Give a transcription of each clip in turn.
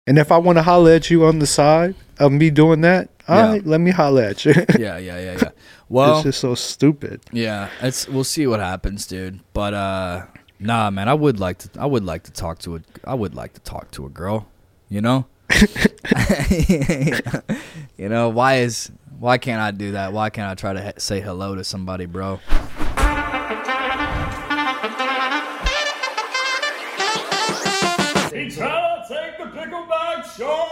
And if I want to holler at you on the side of me doing that, all right, let me holler at you. Yeah. Well, it's just so stupid. Yeah, we'll see what happens, dude. But nah, man, I would like to talk to a girl, you know? You know, why can't I do that? Why can't I try to say hello to somebody, bro? It's how to take the Pickleback Show!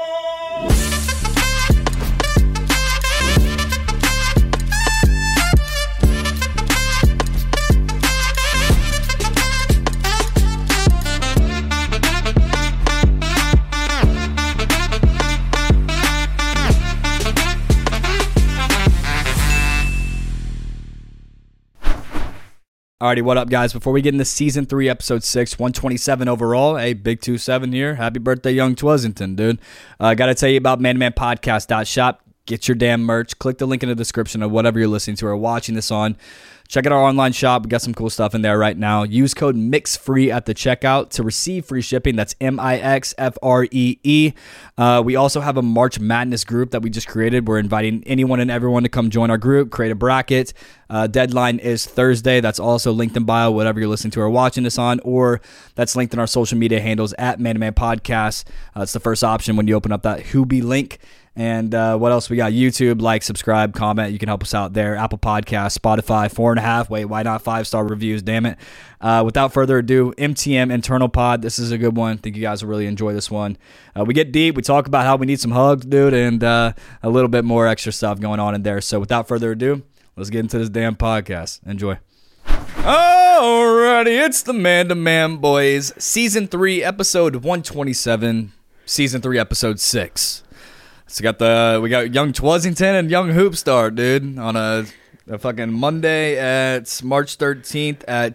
Alrighty, what up, guys? Before we get into Season 3, Episode 6, 127 overall, hey, Big 27 here. Happy birthday, Young Twuzington, dude. I got to tell you about manmanpodcast.shop. Get your damn merch. Click the link in the description of whatever you're listening to or watching this on. Check out our online shop. We got some cool stuff in there right now. Use code MIXFREE at the checkout to receive free shipping. That's MIXFREE. We also have a March Madness group that we just created. We're inviting anyone and everyone to come join our group, create a bracket. Deadline is Thursday. That's also linked in bio, whatever you're listening to or watching this on, or that's linked in our social media handles at Man to Man Podcast. It's the first option when you open up that Hoobie link. And what else we got? YouTube, like, subscribe, comment. You can help us out there. Apple Podcasts, Spotify, 4.5. Wait, why not 5-star reviews? Damn it. Without further ado, MTM Internal Pod. This is a good one. I think you guys will really enjoy this one. We get deep. We talk about how we need some hugs, dude, and a little bit more extra stuff going on in there. So without further ado, let's get into this damn podcast. Enjoy. Alrighty, it's the Man to Man Boys. Season 3, Episode 127. Season 3, Episode 6. So we got Young Twuzington and Young Hoopstar, dude, on a fucking Monday at March 13th at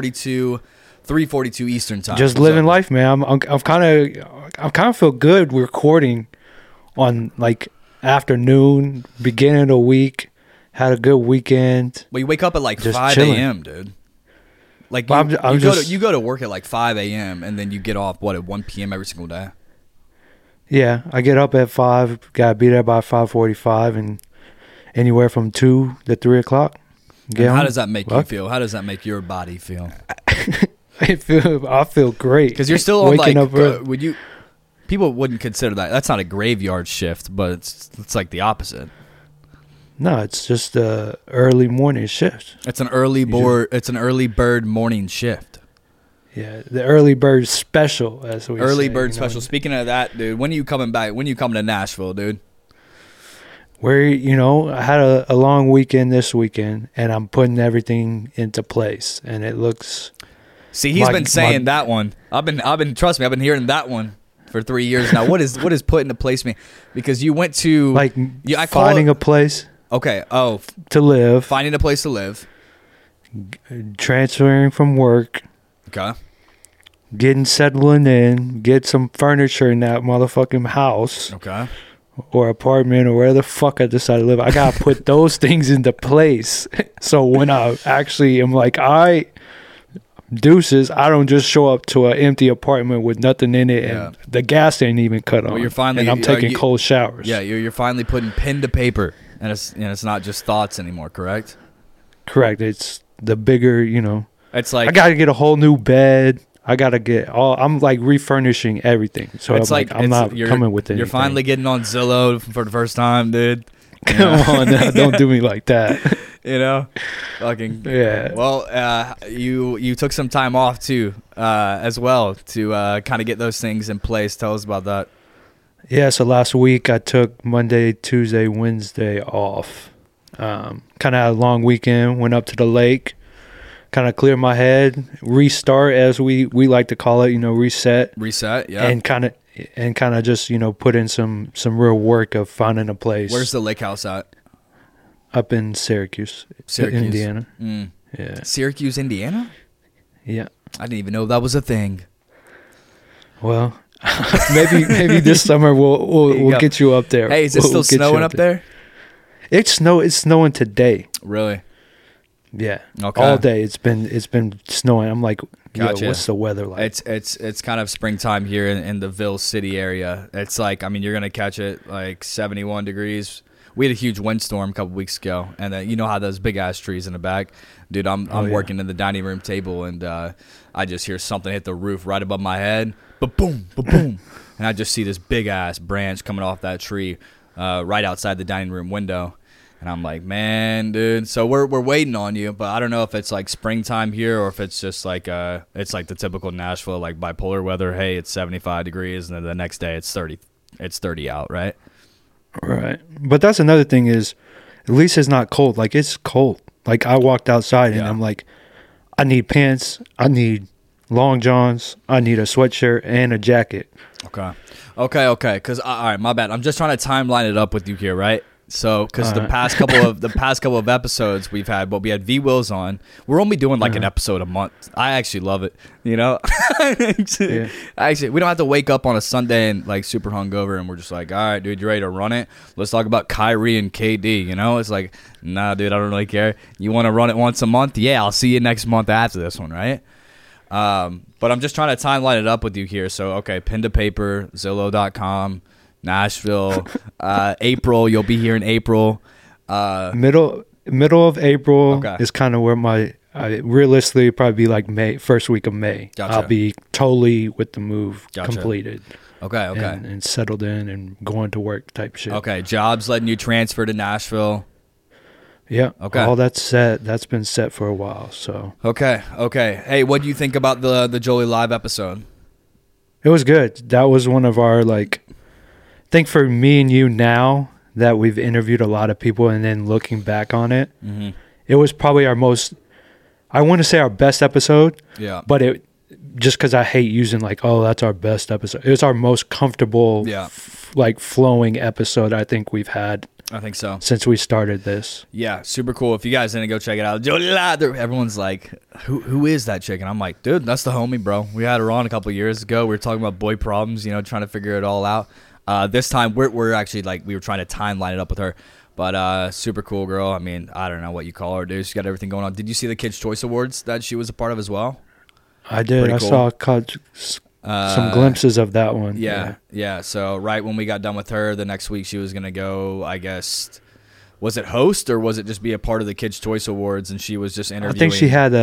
3:42 Eastern time. Just living life, man. I'm kind of feel good recording on like afternoon, beginning of the week. Had a good weekend. Well, you wake up at like just 5 chilling. a.m., dude. Like you go to work at like 5 a.m. and then you get off at 1 p.m. every single day. Yeah, I get up at 5, gotta be there by 5:45, and anywhere from 2 to 3 o'clock. How does that make you feel? How does that make your body feel? I feel great because you're still on waking like. up People wouldn't consider that. That's not a graveyard shift, but it's like the opposite. No, it's just a early morning shift. It's an early bird morning shift. Yeah, the early bird special, as we say. Early bird special. Speaking of that, dude, when are you coming back? When are you coming to Nashville, dude? I had a long weekend this weekend, and I'm putting everything into place, and it looks. See, he's been saying that one. I've been trust me, I've been hearing that one for 3 years now. What is put into place mean? Because you went to finding a place. Okay. To live. Finding a place to live. Transferring from work. Okay. Settling in, get some furniture in that motherfucking house. Okay. Or apartment or where the fuck I decide to live. I got to put those things into place. So when I actually am like, deuces, I don't just show up to an empty apartment with nothing in it and the gas ain't even cut on. And I'm taking cold showers. Yeah, you're finally putting pen to paper and it's not just thoughts anymore, correct? Correct. It's the bigger, It's like I got to get a whole new bed. I got to get I'm like refurnishing everything. So I'm not coming with anything. You're finally getting on Zillow for the first time, dude. Come on now, don't do me like that. Fucking yeah. Well, you took some time off too, as well to kind of get those things in place. Tell us about that. Yeah, so last week I took Monday, Tuesday, Wednesday off. Kind of had a long weekend. Went up to the lake. Kind of clear my head, restart as we like to call it, reset. Reset, yeah. And kind of just put in some real work of finding a place. Where's the lake house at? Up in Syracuse, Indiana. Yeah. Syracuse, Indiana? Yeah. I didn't even know that was a thing. Well, maybe this summer we'll get you up there. Hey, is it still snowing up there? It's snowing today. Really? Yeah. Okay. All day it's been snowing. I'm like, Gotcha. what's the weather like? It's kind of springtime here in the Ville City area. It's like, I mean, you're gonna catch it like 71 degrees. We had a huge windstorm a couple weeks ago, and you know how those big ass trees in the back, dude. I'm working in the dining room table, and I just hear something hit the roof right above my head, ba-boom, ba-boom, and I just see this big ass branch coming off that tree right outside the dining room window. And I'm like, man, dude. So we're waiting on you, but I don't know if it's like springtime here or if it's just like it's like the typical Nashville like bipolar weather. Hey, it's 75 degrees, and then the next day it's 30 out, right? Right. But that's another thing is, at least it's not cold. Like, it's cold. Like, I walked outside and I'm like, I need pants, I need long johns, I need a sweatshirt and a jacket. Okay. Because all right, my bad. I'm just trying to timeline it up with you here, right? So, because the past couple of episodes we've had, but we had V Wills on. We're only doing like an episode a month. I actually love it. You know, actually, we don't have to wake up on a Sunday and like super hungover, and we're just like, all right, dude, you ready to run it? Let's talk about Kyrie and KD. You know, it's like, nah, dude, I don't really care. You want to run it once a month? Yeah, I'll see you next month after this one, right? But I'm just trying to timeline it up with you here. So, okay, pen to paper, Zillow.com. Nashville, April. You'll be here in April. Middle of April is kind of where realistically probably be like May, first week of May. Gotcha. I'll be totally with the move completed. Okay. And settled in and going to work type shit. Okay, jobs letting you transfer to Nashville. Yeah. Okay. All that's set. That's been set for a while. So. Okay. Hey, what do you think about the Jolie Live episode? It was good. That was one of our like. I think for me and you now that we've interviewed a lot of people and then looking back on it, it was probably our most, I want to say our best episode. Yeah. But it just because I hate using like, oh, that's our best episode. It was our most comfortable, like flowing episode I think we've had. I think so. Since we started this. Yeah, super cool. If you guys didn't go check it out, Jolie Live, everyone's like, who is that chick? And I'm like, dude, that's the homie, bro. We had her on a couple of years ago. We were talking about boy problems, you know, trying to figure it all out. This time we're actually like we were trying to timeline it up with her, but super cool girl. I mean, I don't know what you call her, dude. She's got everything going on. Did you see the Kids' Choice Awards that she was a part of as well? I did. Pretty I cool. saw some glimpses of that one. Yeah. So right when we got done with her, the next week she was gonna go. I guess was it host or was it just be a part of the Kids' Choice Awards? And she was just interviewing. I think she had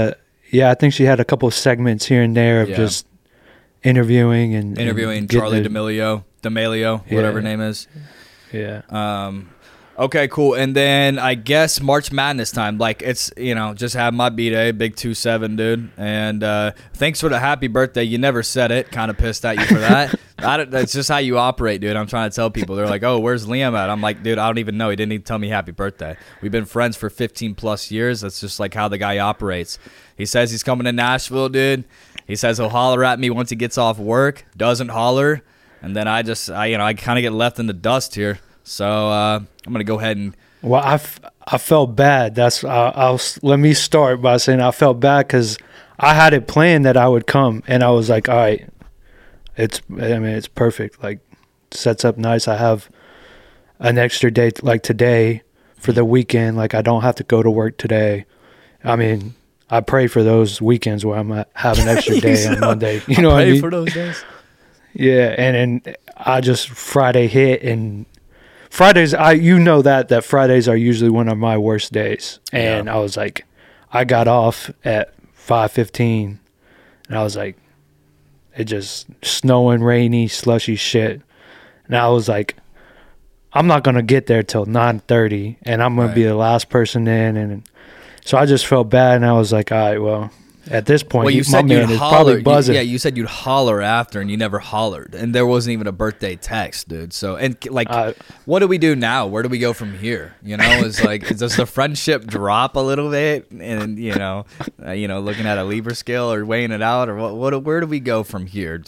a couple of segments here and there of just interviewing Charlie D'Amelio, whatever her name is. Yeah. Okay, cool. And then I guess March Madness time. Like it's, you know, just have my B-Day, big 2-7, dude. And thanks for the happy birthday. You never said it. Kind of pissed at you for that. That's just how you operate, dude. I'm trying to tell people. They're like, oh, where's Liam at? I'm like, dude, I don't even know. He didn't even tell me happy birthday. We've been friends for 15 plus years. That's just like how the guy operates. He says he's coming to Nashville, dude. He says he'll holler at me once he gets off work. Doesn't holler. And then I kind of get left in the dust here. So I'm gonna go ahead and. Well, I felt bad. That's let me start by saying I felt bad because I had it planned that I would come, and I was like, all right, it's perfect. Like, sets up nice. I have an extra day like today for the weekend. Like, I don't have to go to work today. I mean, I pray for those weekends where I'm have an extra day on Monday. You know what I mean? For those days. Yeah, and I just Friday hit and. Fridays, that Fridays are usually one of my worst days. And I was like, I got off at 5:15, and I was like, it just snowing, rainy, slushy shit. And I was like, I'm not going to get there till 9:30, and I'm going to be the last person in. And so I just felt bad, and I was like, all right, well, at this point, my man is probably buzzing. You said you'd holler after, and you never hollered, and there wasn't even a birthday text, dude. So, and like, what do we do now? Where do we go from here? You know, it's like, does the friendship drop a little bit? And looking at a Libra scale or weighing it out, or where do we go from here?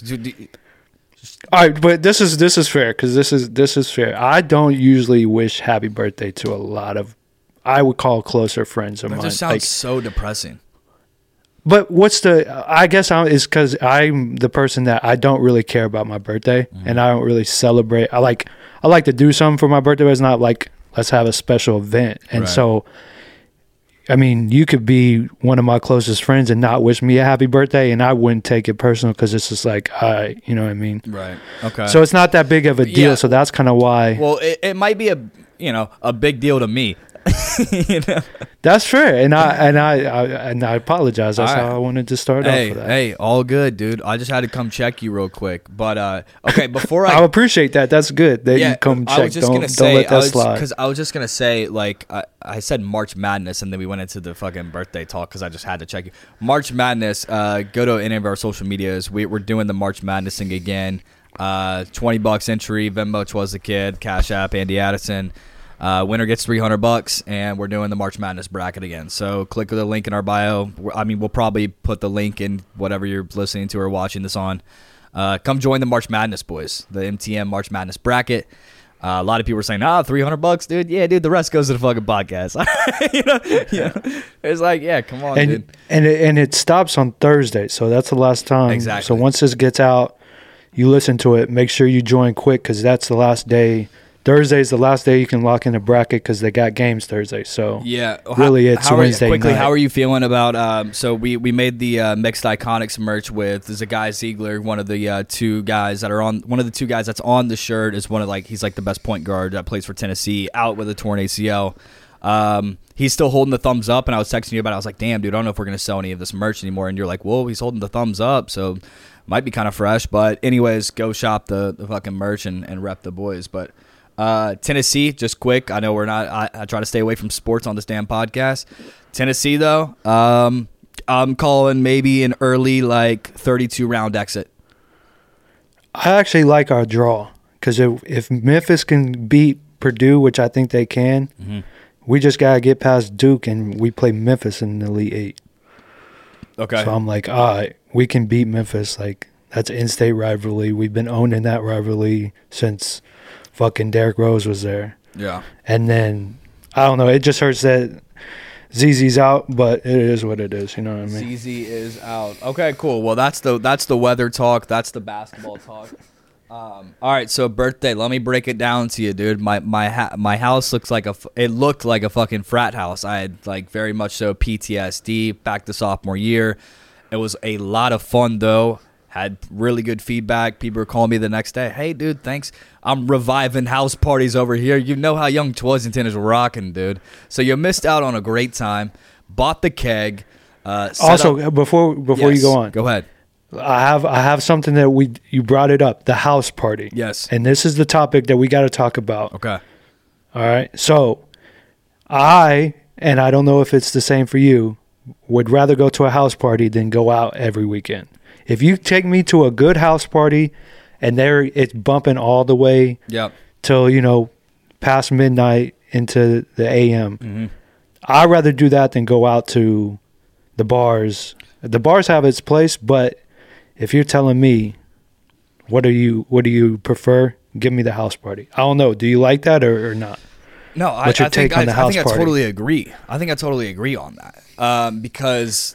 All right, but this is fair because this is fair. I don't usually wish happy birthday to a lot of, I would call closer friends of mine. That just sounds so depressing. But is because I'm the person that I don't really care about my birthday, and I don't really celebrate. I like to do something for my birthday, but it's not like let's have a special event. And so I mean, you could be one of my closest friends and not wish me a happy birthday, and I wouldn't take it personal because it's just like, you know what I mean? Right. Okay. So it's not that big of a deal. Yeah. So that's kind of why. Well, it might be a big deal to me. You know? That's fair, and I apologize. That's All right. how I wanted to start off with that. Hey, all good, dude. I just had to come check you real quick. But okay, before I appreciate that. That's good that you come I check. was just Don't gonna say, let that slide. because I was just gonna say, like, I said March Madness, and then we went into the fucking birthday talk because I just had to check you. March Madness. Go to any of our social medias. We're doing the March Madness thing again. $20 entry. Venmo Twas the Kid. Cash App Andy Addison. Winner gets $300, and we're doing the March Madness bracket again. So click the link in our bio. I mean, we'll probably put the link in whatever you're listening to or watching this on. Come join the March Madness boys, the MTM March Madness bracket. A lot of people are saying, $300, dude. Yeah, dude, the rest goes to the fucking podcast. It's like, yeah, come on, dude. And it stops on Thursday, so that's the last time. Exactly. So once this gets out, you listen to it. Make sure you join quick because that's the last day. Thursday is the last day you can lock in the bracket because they got games Thursday. So yeah, really, it's Wednesday quickly, night. how are you feeling about? So we made the Mixed Iconics merch with Zagai Ziegler, one of the two guys that are on. One of the two guys that's on the shirt is one of he's like the best point guard that plays for Tennessee, out with a torn ACL. He's still holding the thumbs up, and I was texting you about it. I was like, damn, dude, I don't know if we're gonna sell any of this merch anymore. And you're like, whoa, he's holding the thumbs up, so might be kind of fresh. But anyways, go shop the fucking merch and rep the boys. But Tennessee, just quick. I know we're not. I try to stay away from sports on this damn podcast. Tennessee, though, I'm calling maybe an early 32 round exit. I actually like our draw because if Memphis can beat Purdue, which I think they can, we just gotta get past Duke and we play Memphis in the Elite Eight. Okay. So I'm like, all right, we can beat Memphis. Like that's an in-state rivalry. We've been owning that rivalry since fucking Derrick Rose was there. Yeah. And then, I don't know, it just hurts that ZZ's out, but it is what it is, you know what I mean? ZZ is out. Okay, cool. Well, that's the weather talk. That's the basketball talk. All right, so birthday. Let me break it down to you, dude. My house looks like it looked like a fucking frat house. I had very much so PTSD back to sophomore year. It was a lot of fun though. Had really good feedback. People were calling me the next day. Hey, dude, thanks. I'm reviving house parties over here. You know how Young Twazington is rocking, dude. So you missed out on a great time. Bought the keg. Also, before you go on, go ahead. I have something that you brought it up. The house party. Yes. And this is the topic that we got to talk about. Okay. All right. So, and I don't know if it's the same for you, would rather go to a house party than go out every weekend. If you take me to a good house party and it's bumping all the way till, past midnight into the AM, I'd rather do that than go out to the bars. The bars have its place, but if you're telling me what do you prefer, give me the house party. I don't know. Do you like that or not? No, I think I totally agree. I think I totally agree on that because,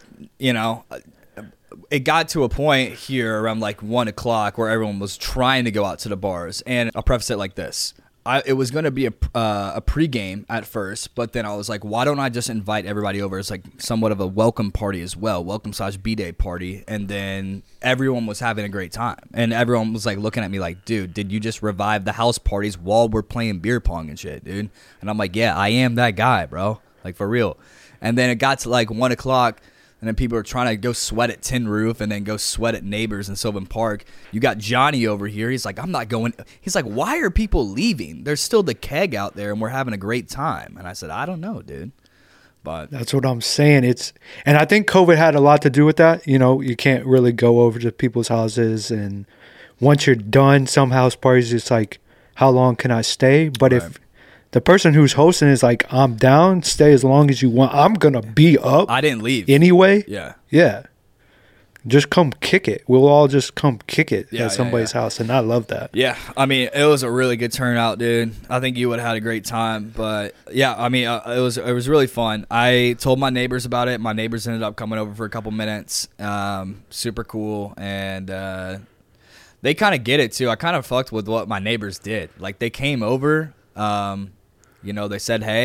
it got to a point here around 1 o'clock where everyone was trying to go out to the bars. And I'll preface it like this. It was going to be a pregame at first, but then I was like, why don't I just invite everybody over? It's somewhat of a welcome party as well, welcome/B-Day party. And then everyone was having a great time. And everyone was looking at me like, dude, did you just revive the house parties while we're playing beer pong and shit, dude? And I'm like, yeah, I am that guy, bro. For real. And then it got to 1 o'clock. And then people are trying to go sweat at Tin Roof and then go sweat at Neighbors in Sylvan Park. You got Johnny over here. He's like, I'm not going. He's like, why are people leaving? There's still the keg out there and we're having a great time. And I said, I don't know, dude. But that's what I'm saying. And I think COVID had a lot to do with that. You can't really go over to people's houses. And once you're done, some house parties, it's like, how long can I stay? But if the person who's hosting is like, I'm down, stay as long as you want. I'm going to be up. I didn't leave. Anyway. Yeah. Yeah. Just come kick it. We'll all just come kick it at somebody's house. And I love that. Yeah. I mean, it was a really good turnout, dude. I think you would have had a great time. But, yeah, I mean, it was really fun. I told my neighbors about it. My neighbors ended up coming over for a couple minutes. Super cool. And they kind of get it, too. I kind of fucked with what my neighbors did. They came over. They said hey,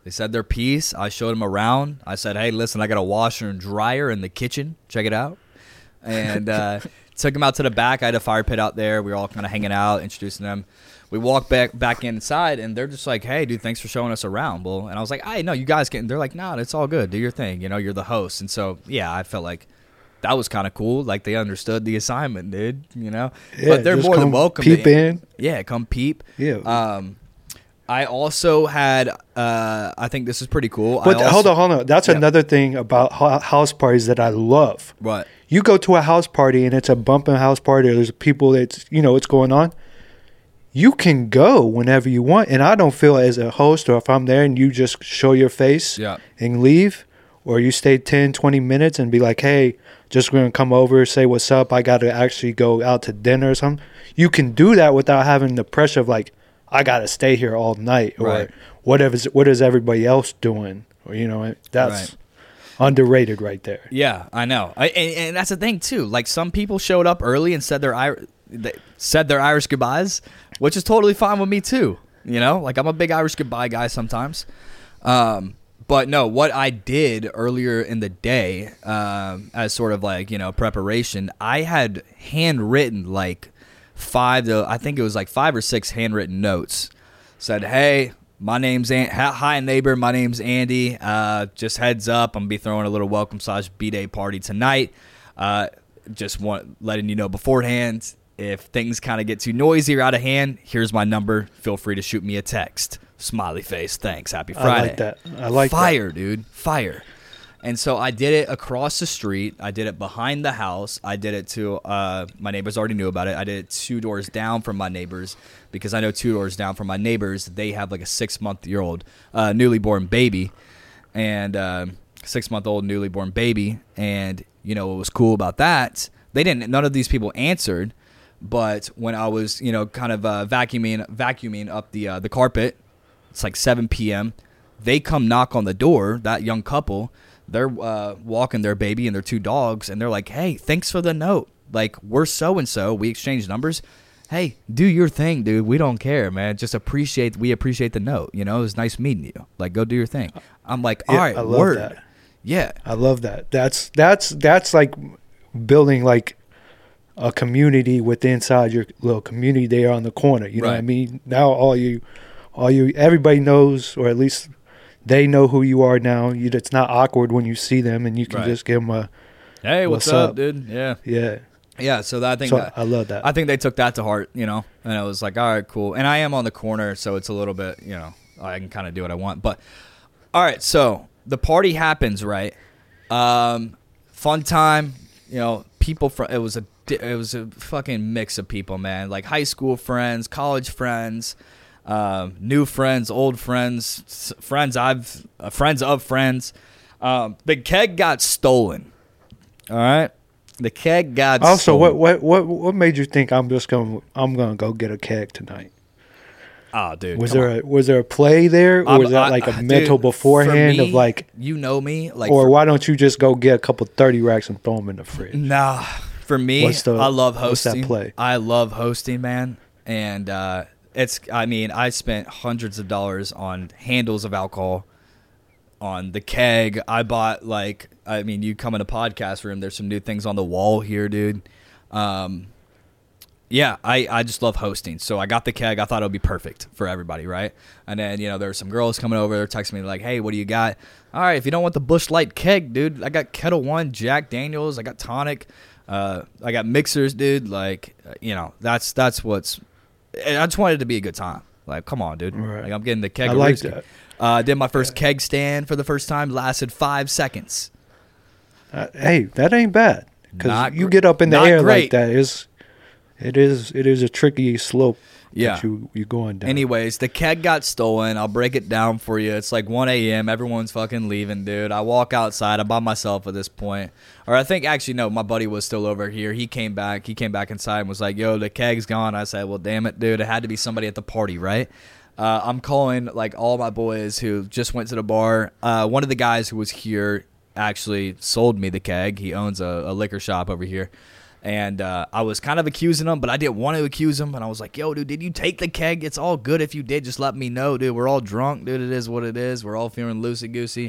They said their piece. I showed them around. I said, hey, listen, I got a washer and dryer in the kitchen. Check it out. And took them out to the back. I had a fire pit out there. We were all kind of hanging out, introducing them. We walked back inside, and they're just like, hey, dude, thanks for showing us around. Well, and I was like, hey, no, you guys can. They're like, no, it's all good. Do your thing. You know, you're the host. And so, yeah, I felt like that was kind of cool. Like, they understood the assignment, dude, you know? Yeah, but they're more than welcome. Peep in. Yeah, come peep. Yeah. I also had, I think this is pretty cool. But hold on. That's another thing about house parties that I love. What? You go to a house party and it's a bumping house party. Or there's people that's, what's going on. You can go whenever you want. And I don't feel as a host, or if I'm there and you just show your face and leave, or you stay 10, 20 minutes and be like, hey, just going to come over, say what's up. I got to actually go out to dinner or something. You can do that without having the pressure of like, I got to stay here all night, or what is everybody else doing? Or, that's underrated right there. Yeah, I know. And that's the thing too. Like, some people showed up early and said their Irish goodbyes, which is totally fine with me too. Like, I'm a big Irish goodbye guy sometimes. But no, what I did earlier in the day, as sort of like, preparation, I had handwritten like 5 or 6 handwritten notes. Said, hey, my name's hi neighbor, my name's Andy. Just heads up, I'm gonna be throwing a little welcome / B-Day party tonight. Just letting you know beforehand, if things kind of get too noisy or out of hand, here's my number. Feel free to shoot me a text. Smiley face. Thanks. Happy Friday. I like that. I like fire, that. Dude. Fire. And so I did it across the street. I did it behind the house. I did it to my neighbors already knew about it. I did it 2 doors down from my neighbors, because I know 2 doors down from my neighbors, they have like a 6-month-old newly born baby, and 6-month-old newly born baby. And what was cool about that? None of these people answered. But when I was kind of vacuuming up the carpet, it's like 7 p.m. They come knock on the door. That young couple. They're walking their baby and their 2 dogs, and they're like, hey, thanks for the note. Like, we're so-and-so. We exchanged numbers. Hey, do your thing, dude. We don't care, man. We appreciate the note. It was nice meeting you. Like, go do your thing. I'm like, all right, I love word. That. Yeah. I love that. That's like building like a community inside your little community there on the corner. You know what I mean? Now everybody knows, or at least they know who you are now. It's not awkward when you see them, and you can just give them a, hey, what's up, dude? Yeah. Yeah. Yeah, so I love that. I think they took that to heart, and I was like, all right, cool. And I am on the corner, so it's a little bit, I can kind of do what I want. But, all right, so the party happens, right? Fun time, people from, it was a fucking mix of people, man. Like high school friends, college friends, new friends, old friends, friends of friends. The keg got stolen. All right, the keg got stolen. What made you think I'm gonna go get a keg tonight? Oh, dude, was there a play there, or was that like a mental beforehand of like, me, like, or why don't you just go get a couple 30 racks and throw them in the fridge? Nah, for me, I love hosting. What's that play? I love hosting, man, and I spent hundreds of dollars on handles of alcohol, on the keg. I bought you come in a podcast room, there's some new things on the wall here, dude. Yeah, I just love hosting. So I got the keg. I thought it would be perfect for everybody, right? And then, there were some girls coming over. They're texting me like, hey, what do you got? All right, if you don't want the Busch Light keg, dude, I got Kettle One, Jack Daniels. I got tonic. I got mixers, dude. Like, that's what's – I just wanted it to be a good time. Like, come on, dude. Right. Like, I'm getting the keg. I like that. Did my first keg stand for the first time. Lasted 5 seconds. Hey, that ain't bad. Because you get up in the air like that. It is a tricky slope that you're going down. Anyways, the keg got stolen. I'll break it down for you. It's like 1 a.m. Everyone's fucking leaving, dude. I walk outside. I'm by myself at this point. Or I think, actually, no, my buddy was still over here. He came back inside and was like, yo, the keg's gone. I said, well, damn it, dude. It had to be somebody at the party, right? I'm calling, like, all my boys who just went to the bar. One of the guys who was here actually sold me the keg. He owns a liquor shop over here. And I was kind of accusing him, but I didn't want to accuse him. And I was like, yo, dude, did you take the keg? It's all good if you did. Just let me know, dude. We're all drunk, dude. It is what it is. We're all feeling loosey-goosey.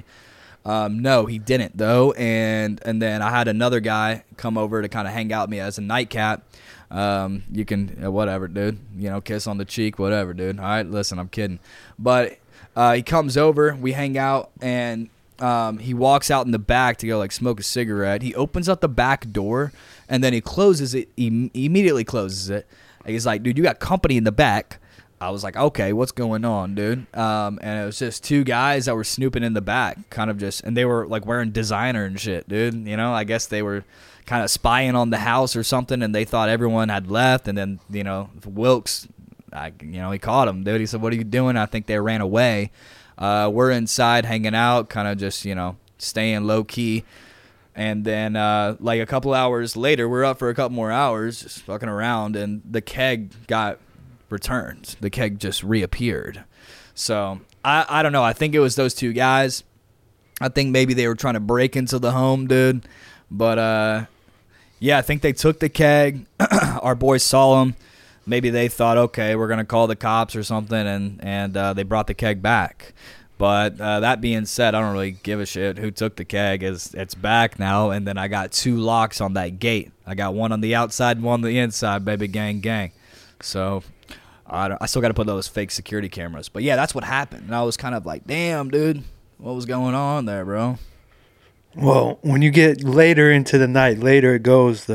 No, he didn't, though. And then I had another guy come over to kind of hang out with me as a nightcap. You can, whatever, dude. You know, kiss on the cheek, whatever, dude. All right, listen, I'm kidding. But he comes over. We hang out, and he walks out in the back to go, like, smoke a cigarette. He opens up the back door. And then he closes it. He immediately closes it. And he's like, dude, you got company in the back. I was like, okay, what's going on, dude? And it was just two guys that were snooping in the back, kind of just, and they were like wearing designer and shit, dude. You know, I guess they were kind of spying on the house or something, and they thought everyone had left. And then, you know, Wilkes, he caught him, dude. He said, what are you doing? I think they ran away. We're inside hanging out, kind of just, staying low key. And then, like a couple hours later, we're up for a couple more hours, just fucking around, and the keg got returned. The keg just reappeared. So, I don't know. I think it was those two guys. I think maybe they were trying to break into the home, dude. But, yeah, I think they took the keg. Our boys saw them. Maybe they thought, okay, we're going to call the cops or something, and they brought the keg back. But that being said, I don't really give a shit who took the keg. It's back now, and then I got two locks on that gate. I got one on the outside and one on the inside, baby, gang, gang. So I still got to put those fake security cameras. But, yeah, that's what happened. And I was kind of like, damn, dude, what was going on there, bro? Well, when you get later into the night, later it goes,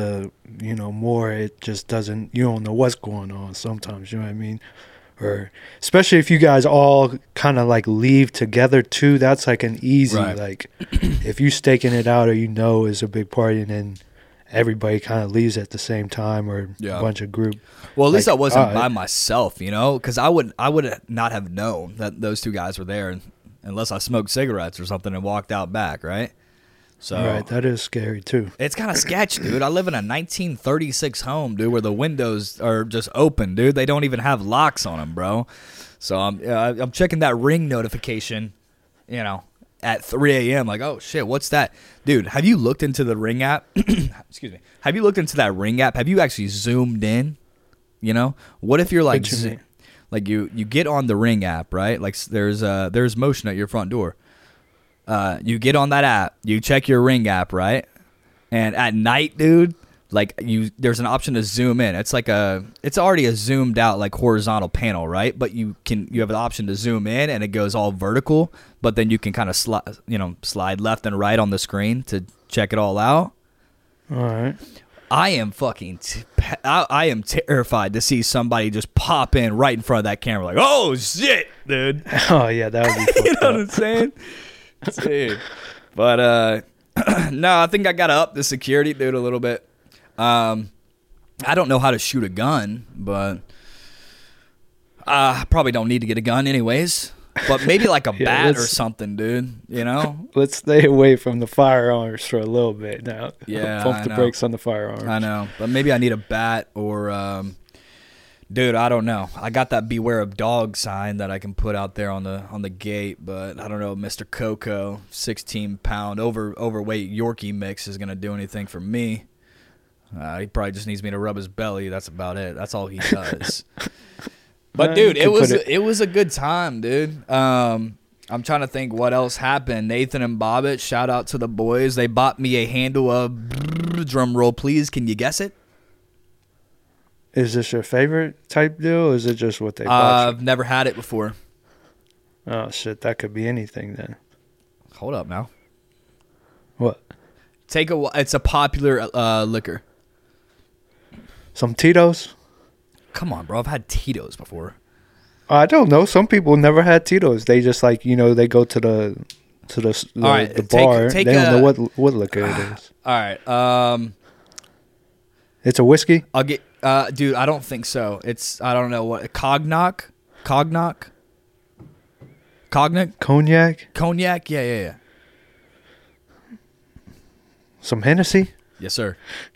more it just doesn't, you don't know what's going on sometimes, you know what I mean? Or especially if you guys all kind of like leave together too, that's like an easy, right. Like if you staking it out or is a big party and then everybody kind of leaves at the same time or a bunch of group. Well, at least I wasn't by myself, because I would not have known that those two guys were there unless I smoked cigarettes or something and walked out back, right? So right, that is scary too. It's kind of sketch, dude. I live in a 1936 home, dude, where the windows are just open, dude. They don't even have locks on them, bro. So I'm checking that Ring notification, at 3 a.m. Like, oh shit, what's that, dude? Have you looked into the Ring app? Excuse me. Have you looked into that Ring app? Have you actually zoomed in? What if you're like, you get on the Ring app, right? Like there's motion at your front door. You get on that app, you check your Ring app, right? And at night, dude, like there's an option to zoom in. It's already a zoomed out like horizontal panel, right? But you have an option to zoom in and it goes all vertical, but then you can kind of slide left and right on the screen to check it all out. All right. I am I am terrified to see somebody just pop in right in front of that camera like, oh shit, dude. Oh yeah, that would be fucked You know what I'm saying? Dude. But no, I think I gotta up the security, dude, a little bit. I don't know how to shoot a gun, but I probably don't need to get a gun anyways. But maybe like a bat or something, dude. Let's stay away from the firearms for a little bit now. Yeah, pump the brakes on the firearms. I know, but maybe I need a bat or dude, I don't know. I got that beware of dog sign that I can put out there on the gate, but I don't know, Mr. Coco, 16-pound overweight Yorkie mix is gonna do anything for me. He probably just needs me to rub his belly. That's about it. That's all he does. But dude, it was a good time, dude. I'm trying to think what else happened. Nathan and Bobbitt, shout out to the boys. They bought me a handle of drum roll, please. Can you guess it? Is this your favorite type deal, or is it just what they bought you? I've never had it before. Oh, shit. That could be anything then. Hold up now. What? It's a popular liquor. Some Tito's? Come on, bro. I've had Tito's before. I don't know. Some people never had Tito's. They just they go to the right, bar. They don't know what liquor it is. All right. It's a whiskey? I'll get dude, I don't think so. I don't know what cognac? Cognac? Cognac? Yeah. Some Hennessy? Yes, sir.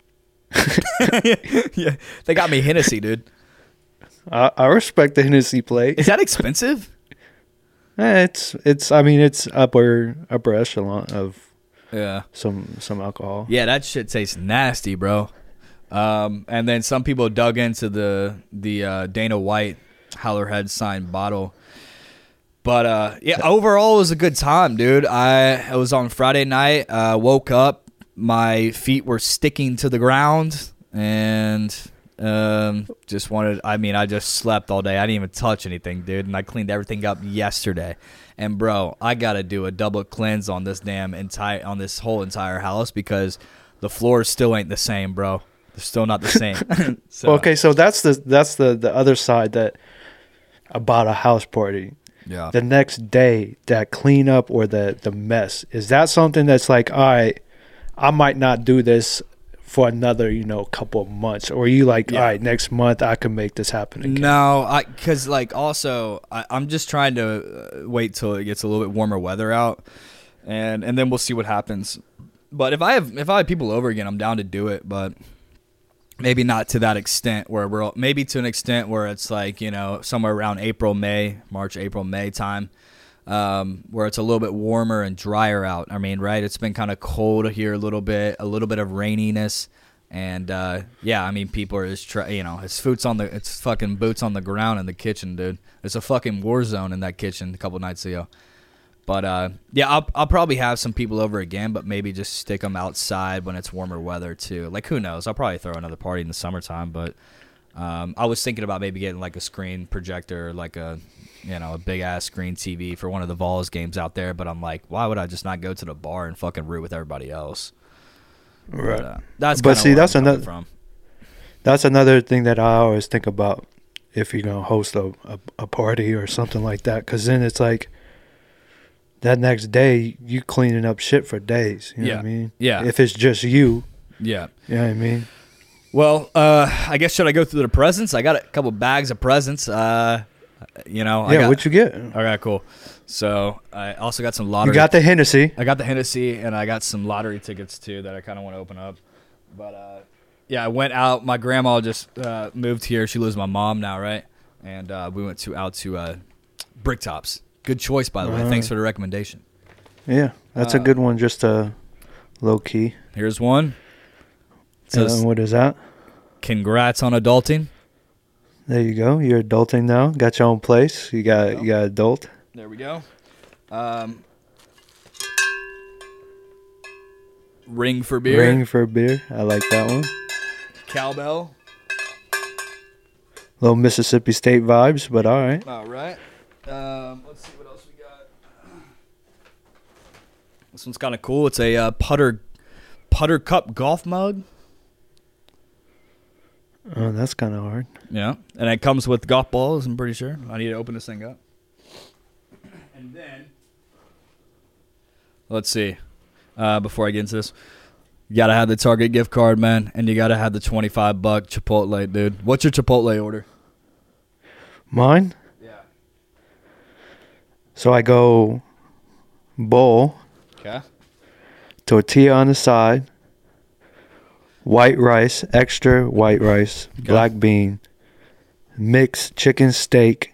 Yeah. They got me Hennessy, dude. I respect the Hennessy plate. Is that expensive? It's upper echelon of yeah some alcohol. Yeah, that shit tastes nasty, bro. And then some people dug into the Dana White Howlerhead signed bottle. But yeah, overall it was a good time, dude. It was on Friday night. Woke up, my feet were sticking to the ground, and just wanted. I mean, I just slept all day. I didn't even touch anything, dude. And I cleaned everything up yesterday. And bro, I gotta do a double cleanse on this on this whole entire house because the floors still ain't the same, bro. They're still not the same. So, Okay, so that's the other side that about a house party. yeah. The next day, that cleanup or the mess, is that something that's like, all right, I might not do this for another, couple of months, or are you like, Yeah. all right, next month I can make this happen again? No, because I'm just trying to wait till it gets a little bit warmer weather out, and then we'll see what happens. But if I have people over again, I'm down to do it, but maybe not to that extent where maybe to an extent where it's like, somewhere around March, April, May time, where it's a little bit warmer and drier out. I mean, right? It's been kind of cold here a little bit of raininess. And, yeah, I mean, people are just it's fucking boots on the ground in the kitchen, dude. It's a fucking war zone in that kitchen a couple nights ago. But, yeah, I'll probably have some people over again, but maybe just stick them outside when it's warmer weather, too. Like, who knows? I'll probably throw another party in the summertime, but I was thinking about maybe getting, like, a screen projector, like a big-ass screen TV for one of the Vols games out there, but I'm like, why would I just not go to the bar and fucking root with everybody else? Right. But, that's But kinda see, where that's I'm coming another- from. That's another thing that I always think about if you're going to host a party or something like that, because then it's like, that next day, you cleaning up shit for days. You know what I mean? Yeah. If it's just you, Yeah. you know what I mean? Well, I guess should I go through the presents? I got a couple bags of presents. What you get? Okay, cool. So I also got some lottery. You got the Hennessy. I got the Hennessy, and I got some lottery tickets too that I kind of want to open up. But yeah, I went out. My grandma just moved here. She lives with my mom now, right? And we went out to Bricktops. Good choice, by the way. Thanks for the recommendation. Yeah, that's a good one, just low key. Here's one. It says, What is that? congrats on adulting. There you go. You're adulting now. Got your own place. You got adult. There we go. Ring for beer. Ring for beer. I like that one. Cowbell. Little Mississippi State vibes, but all right. All right. Let's see what else we got. This one's kind of cool. It's a putter cup golf mug. Oh, that's kind of hard. Yeah, and it comes with golf balls. I'm pretty sure. I need to open this thing up. And then, let's see. Before I get into this, you gotta have the Target gift card, man, and you gotta have the $25 Chipotle, dude. What's your Chipotle order? Mine? Yeah. So I go bowl, Okay. tortilla on the side, white rice, extra white rice, black bean, mixed chicken steak,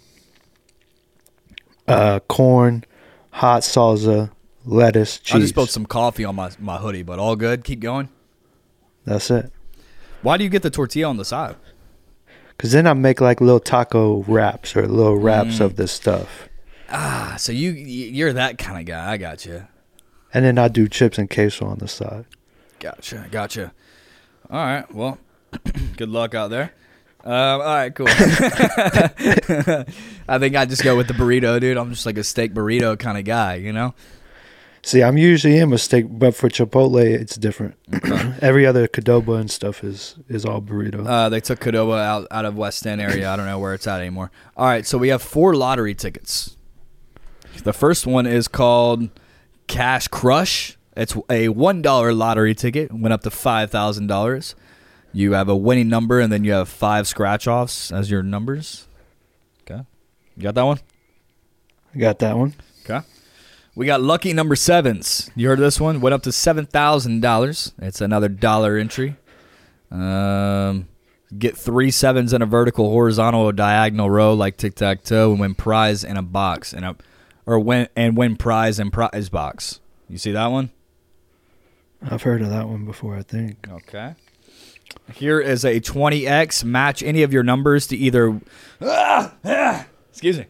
corn, hot salsa, lettuce, cheese. I just spilled some coffee on my hoodie, but all good. Keep going. That's it. Why do you get the tortilla on the side? Because then I make like little taco wraps or little wraps of this stuff. Ah, so you're that kind of guy. I got you. And then I do chips and queso on the side. Gotcha. All right. Well, good luck out there. All right, cool. I think I just go with the burrito, dude. I'm just like a steak burrito kind of guy, you know? See, I'm usually in a steak, but for Chipotle, it's different. Every other Qdoba and stuff is all burrito. They took Qdoba out of West End area. I don't know where it's at anymore. All right, so we have 4 lottery tickets. The first one is called Cash Crush. It's a $1 lottery ticket. Went up to $5,000. You have a winning number, and then you have 5 scratch-offs as your numbers. Okay. You got that one? I got that one. Okay. We got lucky number 7s. You heard of this one? Went up to $7,000. It's another dollar entry. Get 3 7s in a vertical, horizontal, or diagonal row like tic-tac-toe, and win prize in a box win prize in prize box. You see that one? I've heard of that one before, I think. Okay. Here is a 20x. Match any of your numbers to either. Excuse me.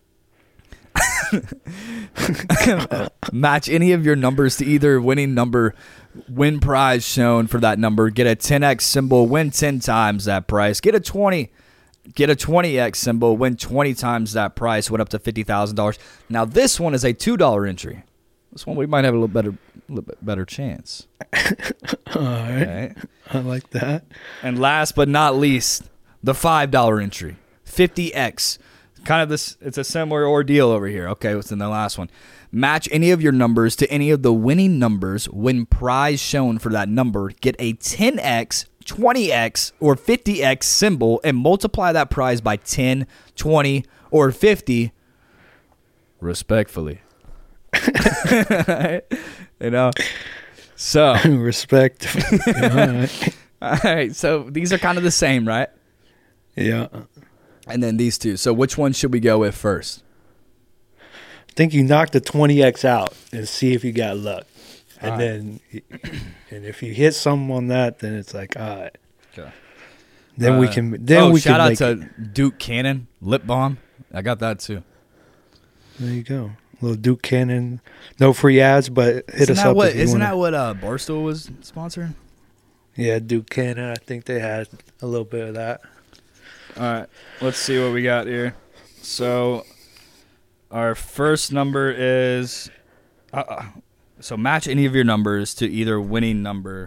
Match any of your numbers to either winning number, win prize shown for that number. Get a 10x symbol, win 10 times that price. Get a 20x symbol, win 20 times that price. Went up to $50,000. Now this one is a $2 entry. This one we might have a little bit better chance. All right. I like that. And last but not least, the $5 entry, 50x. Kind of this, it's a similar ordeal over here. Okay, what's in the last one? Match any of your numbers to any of the winning numbers. Win prize shown for that number. Get a 10x, 20x, or 50x symbol and multiply that prize by 10, 20, or 50, respectfully. You know? So. Respect. All right. All right, so these are kind of the same, right? Yeah. And then these two. So which one should we go with first? I think you knock the 20x out and see if you got luck. And All then, and if you hit something on that, then it's like, all right. Okay. Then we can. Then we shout can out make to it. Duke Cannon lip balm. I got that too. There you go. Little Duke Cannon. No free ads, but hit us up. Isn't that what Barstool was sponsoring? Yeah, Duke Cannon. I think they had a little bit of that. All right, let's see what we got here. So, our first number is, so match any of your numbers to either winning number.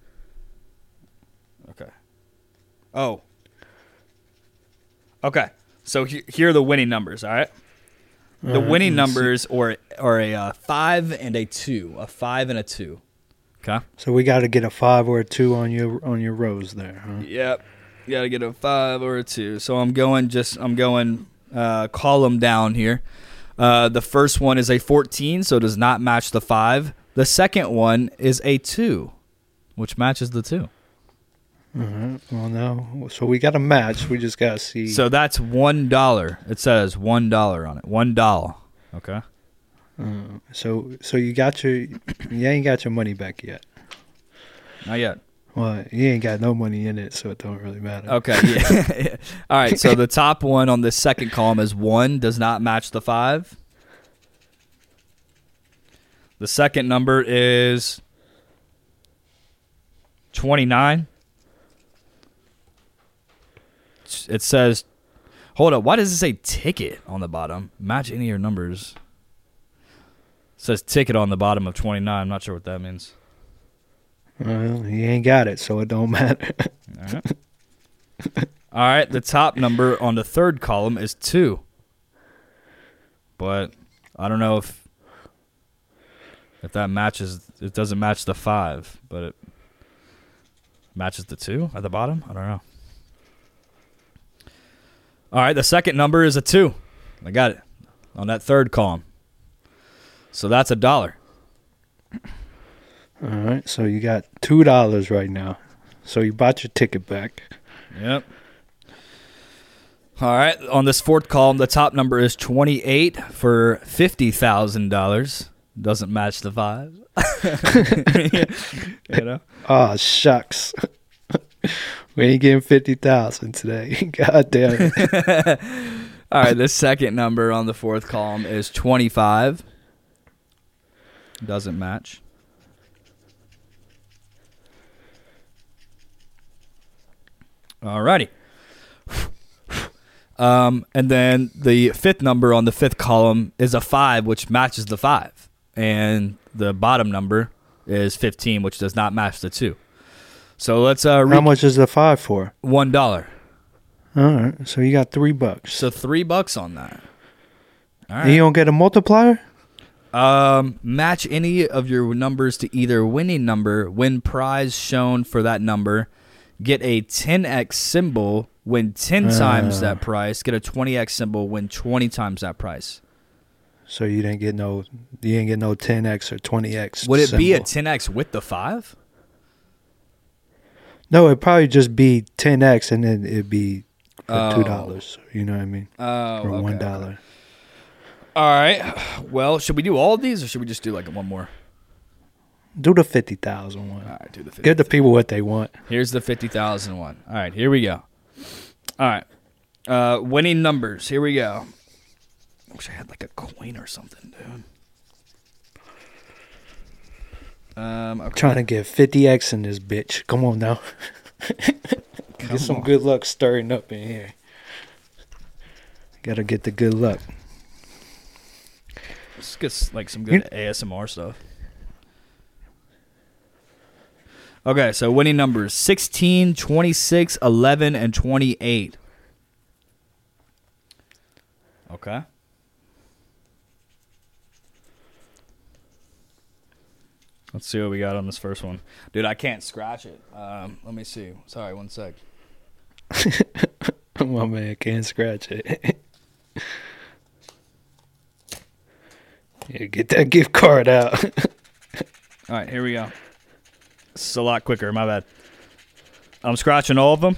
Okay. Oh. Okay. So here are the winning numbers. All right. The All right, winning let's see. numbers are a 5 and a 2, a 5 and a 2. Okay. So we got to get a 5 or a 2 on your rows there, huh? Yep. You got to get a 5 or a 2. So I'm going column down here. The first one is a 14, so it does not match the 5. The second one is a 2, which matches the 2. All right. Well, no. So we got a match. We just got to see. So that's $1. It says $1 on it. $1. Okay. So you got you ain't got your money back yet. Not yet. Well, you ain't got no money in it, so it don't really matter. Okay. Yeah. All right. So the top one on the second column is 1, does not match the 5. The second number is 29. It says, hold up, why does it say ticket on the bottom? Match any of your numbers. It says ticket on the bottom of 29. I'm not sure what that means. Well, he ain't got it, so it don't matter. All right. All right, the top number on the third column is 2. But I don't know if that matches. It doesn't match the 5, but it matches the 2 at the bottom. I don't know. All right, the second number is a 2. I got it on that third column. So that's $1. All right, so you got $2 right now. So you bought your ticket back. Yep. All right, on this fourth column, the top number is 28 for $50,000. Doesn't match the 5. You know? Oh, shucks. We ain't getting 50,000 today. God damn it. All right, the second number on the fourth column is 25. Doesn't match. All righty. And then the fifth number on the fifth column is a 5, which matches the 5. And the bottom number is 15, which does not match the 2. So let's How much is the 5 for? $1. All right, so you got $3. So $3 on that. All And you right. don't get a multiplier? Match any of your numbers to either winning number, win prize shown for that number, get a 10x symbol, win 10 times that price, get a 20x symbol, win 20 times that price. So you didn't get no 10x or 20x. Would it be a symbol. 10x with the 5? No, it'd probably just be 10x, and then it'd be for Oh. $2. You know what I mean? Oh, Or okay, $1. okay. All right. Well, should we do all of these, or should we just do like one more? Do the 50,000 one. All right, do the 50. Give the people what they want. Here's the 50,000 one. All right, here we go. All right. Winning numbers. Here we go. I wish I had like a coin or something, dude. Okay. Trying to get 50x in this bitch. Come on now. Get some good luck stirring up in here. Gotta get the good luck. Let's get like some good ASMR stuff. Okay, so winning numbers 16, 26, 11, and 28. Okay. Let's see what we got on this first one. Dude, I can't scratch it. Let me see. Sorry, 1 sec. My man can't scratch it. Yeah, get that gift card out. All right, here we go. This is a lot quicker. My bad. I'm scratching all of them.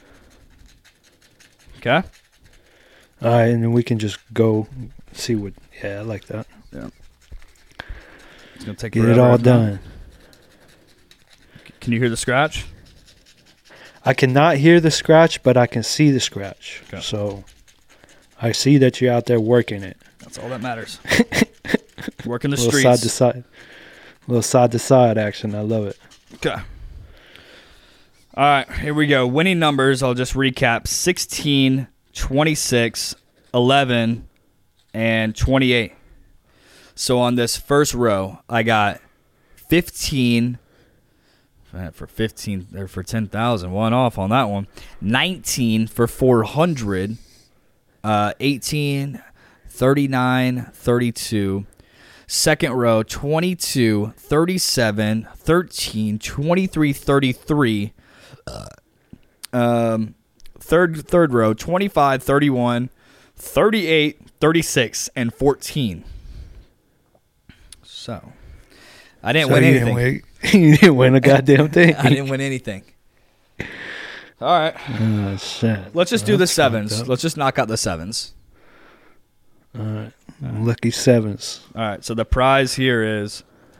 Okay. All right, and then we can just go see what. Yeah, I like that. Yeah. It's gonna take Get it forever, all isn't it? done. Can you hear the scratch? I cannot hear the scratch, but I can see the scratch. Okay. So I see that you're out there working it. That's all that matters. Working the Little streets. side to side. Little side to side action. I love it. Okay. All right, here we go. Winning numbers, I'll just recap. 16, 26, 11, and 28. So on this first row, I got 15 for 15 or for 10,000. One off on that one. 19 for 400. 18, 39, 32. Second row, 22, 37, 13, 23, 33. Third row, 25, 31, 38, 36, and 14. So, I didn't win anything. You didn't win a goddamn thing. I didn't win anything. All right. Oh, shit. Let's just do the That's fucked sevens. up. Let's just knock out the sevens. All right. Lucky sevens. All right. So the prize here is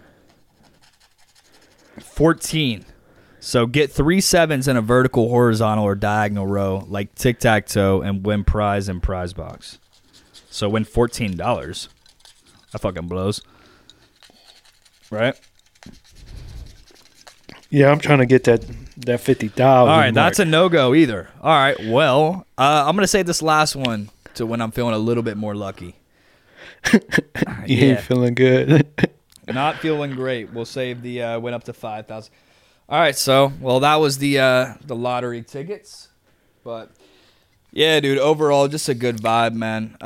14. So get 3 sevens in a vertical, horizontal, or diagonal row like tic-tac-toe and win prize in prize box. So win $14. That fucking blows. Right? Yeah, I'm trying to get that 50,000. All right, that's a no-go either. All right, well, I'm going to save this last one to when I'm feeling a little bit more lucky. You ain't feeling good. Not feeling great. We'll save the went up to 5,000. All right, so that was the lottery tickets, but yeah, dude. Overall, just a good vibe, man.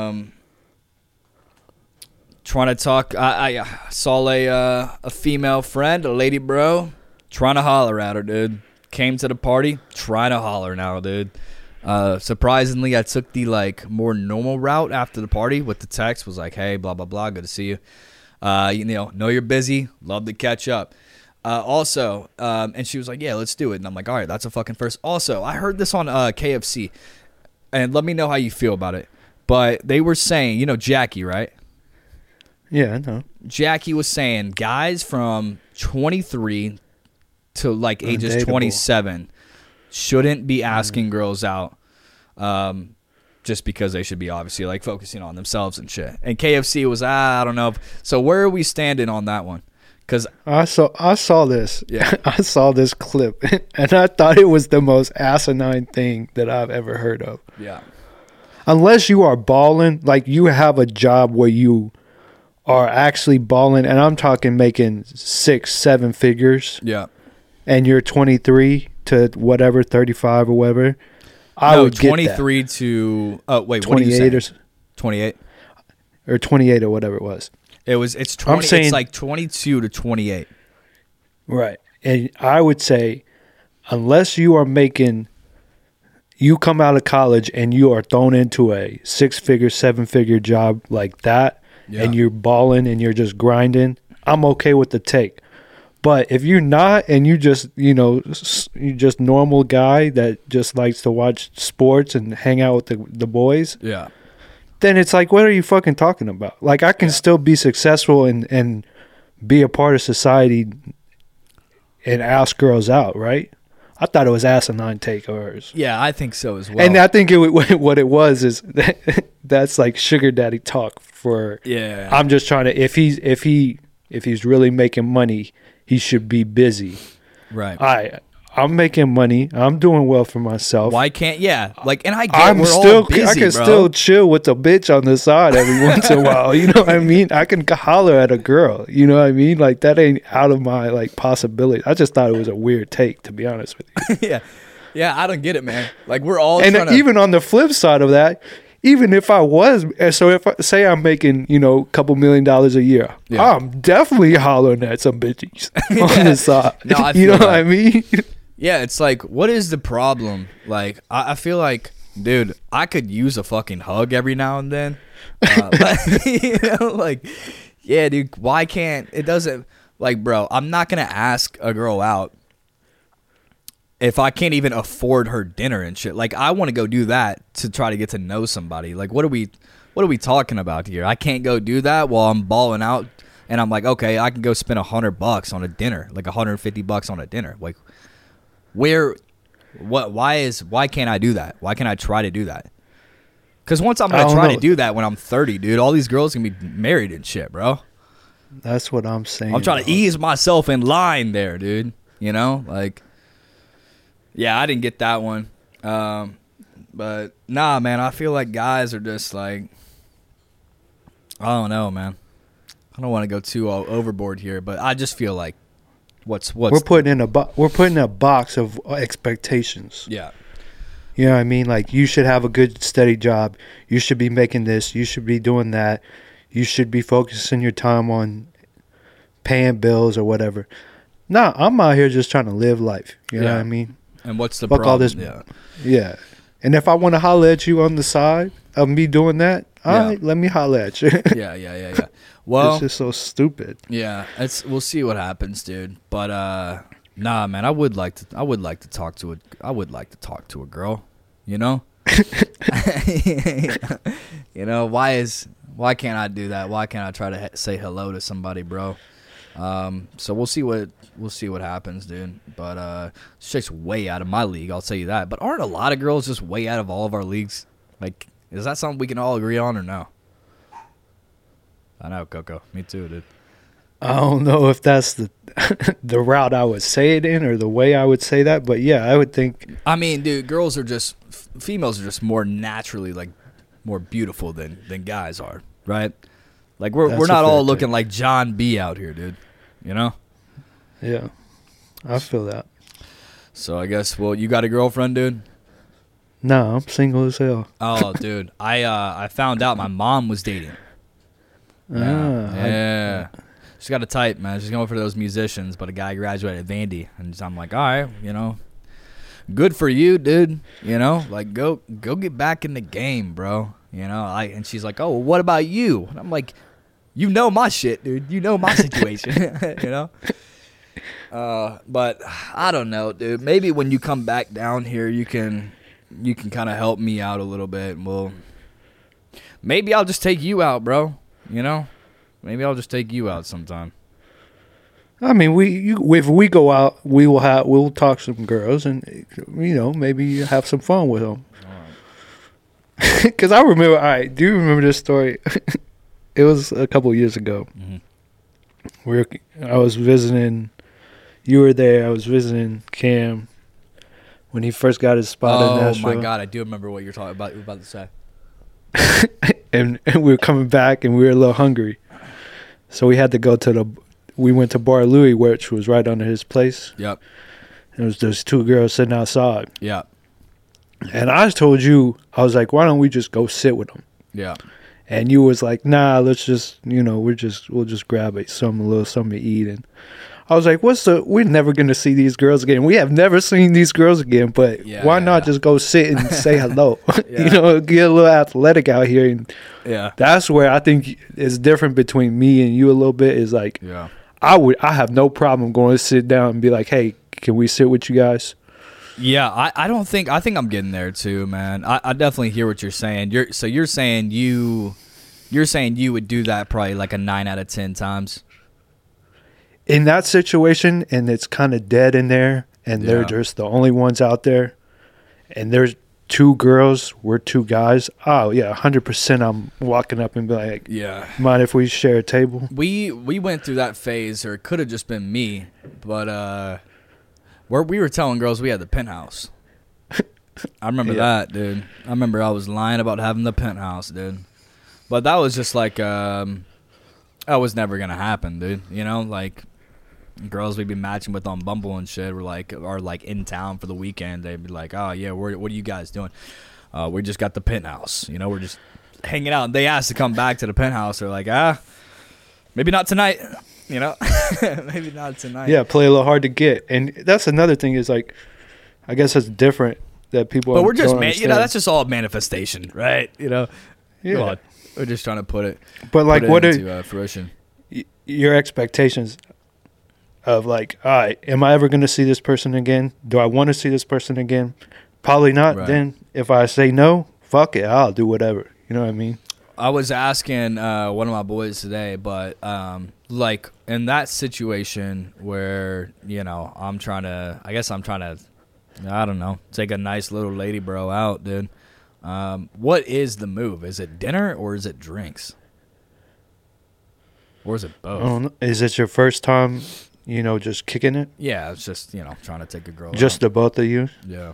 Trying to talk. I saw a female friend, a lady bro, trying to holler at her, dude. Came to the party, trying to holler now, dude. Surprisingly, I took the more normal route after the party with the text. Was like, hey, blah blah blah, good to see you. Know you're busy. Love to catch up. Also, and she was like, yeah, let's do it. And I'm like, all right, that's a fucking first. Also, I heard this on KFC, and let me know how you feel about it. But they were saying, Jackie, right? Yeah, I know. Jackie was saying guys from 23 to ages Undateable. 27 shouldn't be asking girls out just because they should be obviously focusing on themselves and shit. And KFC was, I don't know. So where are we standing on that one? Because I saw this. Yeah. I saw this clip, and I thought it was the most asinine thing that I've ever heard of. yeah, Unless you are balling, like you have a job where you are actually balling, and I'm talking making 6-7 figures, yeah. and you're 23 to whatever 35 or whatever. I would get 23 to what are you 28 saying? or 28. or 28 or whatever it was. It's 20. I'm saying- it's like 22 to 28. Right. And I would say, unless you are you come out of college and you are thrown into a 6-figure, 7-figure job like that, Yeah. and you're balling and you're just grinding, I'm okay with the take. But if you're not, and you just, you just normal guy that just likes to watch sports and hang out with the boys, Yeah. then it's like, what are you fucking talking about? Like, I can still be successful and be a part of society and ask girls out, right? I thought it was asinine take of hers. Yeah, I think so as well. And I think what it was is that's like sugar daddy talk for. Yeah. I'm just trying to if he's really making money, he should be busy. Right. I'm making money. I'm doing well for myself. Why can't? Yeah. Like, and I get I'm we're still all busy, I can bro. still chill with a bitch on the side every once in a while. You know what I mean? I can holler at a girl. You know what I mean? Like that ain't out of my like possibility. I just thought it was a weird take, to be honest with you. Yeah. Yeah, I don't get it, man. Like we're all And trying to, even on the flip side of that, even if I was, so if I say I'm making, a couple $1 million a year, Yeah. I'm definitely hollering at some bitches on the side. No, I you know feel what I mean? yeah, it's like, what is the problem? Like, I feel like, dude, I could use a fucking hug every now and then. Like, yeah, dude, why can't, it doesn't, like, bro, I'm not going to ask a girl out if I can't even afford her dinner and shit. Like, I want to go do that to try to get to know somebody. Like, what are we talking about here? I can't go do that while I'm balling out and I'm like, okay, I can go spend $100 on a dinner, like $150 on a dinner. Like, why can't I do that? Why can't I try to do that? Because once I'm going to try to do that when I'm 30, dude, all these girls can be married and shit, bro. That's what I'm saying. I'm trying to ease myself in line there, dude. You know? Like, yeah, I didn't get that one. But, nah, man, I feel like guys are just like, I don't know, man. I don't want to go too overboard here, but I just feel like we're putting in a box of expectations. Yeah. You know what I mean? Like, you should have a good, steady job. You should be making this. You should be doing that. You should be focusing your time on paying bills or whatever. Nah, I'm out here just trying to live life. You know what I mean? And what's the Fuck problem? all this. Yeah. And if I want to holler at you on the side of me doing that, all right, let me holler at you. Yeah. Well, it's just so stupid. yeah, we'll see what happens, dude. But nah, man, I would like to talk to a girl, you know? You know, why can't I do that? Why can't I try to say hello to somebody, bro? So we'll see what happens, dude. But this chick's way out of my league, I'll tell you that. But aren't a lot of girls just way out of all of our leagues? Like, is that something we can all agree on or no? I know, Coco. Me too, dude. I don't know if that's the route I would say it in or the way I would say that, but yeah, I would think. I mean, dude, females are just more naturally, like, more beautiful than guys are, right? Like, we're not all looking like John B out here, dude. You know? Yeah, I feel that. So I guess, well, you got a girlfriend, dude? No, I'm single as hell. Oh, dude, I found out my mom was dating. Yeah. She's got a type, man. She's going for those musicians, but a guy graduated at Vandy. And I'm like, all right, you know, good for you, dude. You know, like, go get back in the game, bro. You know, and she's like, oh, well, what about you? And I'm like, you know my shit, dude. You know my situation, you know? But I don't know, dude. Maybe when you come back down here, you can kind of help me out a little bit. Well, maybe I'll just take you out, bro. You know, maybe I'll just take you out sometime. I mean, if we go out, we'll talk to some girls and, you know, maybe have some fun with them. Because I remember, all right, do you remember this story? It was a couple of years ago. Mm-hmm. I was visiting, you were there, I was visiting Cam when he first got his spot in Nashville. Oh, my God, I do remember what you're talking about. You're about to say. and we were coming back and we were a little hungry. So we had to go we went to Bar Louie, which was right under his place. Yep. And it was those two girls sitting outside. Yeah. And I told you, I was like, why don't we just go sit with them? Yeah. And you was like, nah, let's just, you know, we'll just grab a little something to eat. And I was like, we're never going to see these girls again. We have never seen these girls again, but why not just go sit and say hello? You know, get a little athletic out here. And that's where I think it's different between me and you a little bit is like, I have no problem going to sit down and be like, hey, can we sit with you guys? Yeah, I think I'm getting there too, man. I definitely hear what you're saying. You're saying you would do that probably like a 9 out of 10 times. in that situation, and it's kind of dead in there, and they're Yeah. just the only ones out there, and there's 2 girls, we're 2 guys. Oh yeah, 100%. I'm walking up and be like, Yeah. mind if we share a table? We went through that phase, or it could have just been me, but where we were telling girls we had the penthouse. I remember Yeah. that, dude. I remember I was lying about having the penthouse, dude. But that was just like that was never gonna happen, dude. You know, like girls we'd be matching with on Bumble and shit were like are like in town for the weekend. They'd be like, "Oh yeah, what are you guys doing? We just got the penthouse. You know, we're just hanging out." And they asked to come back to the penthouse. They're like, maybe not tonight. You know, maybe not tonight. Yeah, play a little hard to get, and that's another thing is like, I guess it's different that people. But we're just, don't you know, understand. that's just all manifestation, right? You know, Yeah. Come on. We're just trying to put it. But like, put what it are into fruition? your expectations of like, all right, am I ever going to see this person again? Do I want to see this person again? Probably not. Right. Then if I say no, fuck it, I'll do whatever. You know what I mean? I was asking one of my boys today, but like in that situation where, you know, I don't know, take a nice little lady bro out, dude. What is the move? Is it dinner or is it drinks? Or is it both? I don't know. Is it your first time, you know, just kicking it? Yeah, it's just, you know, trying to take a girl Just out. the both of you? Yeah.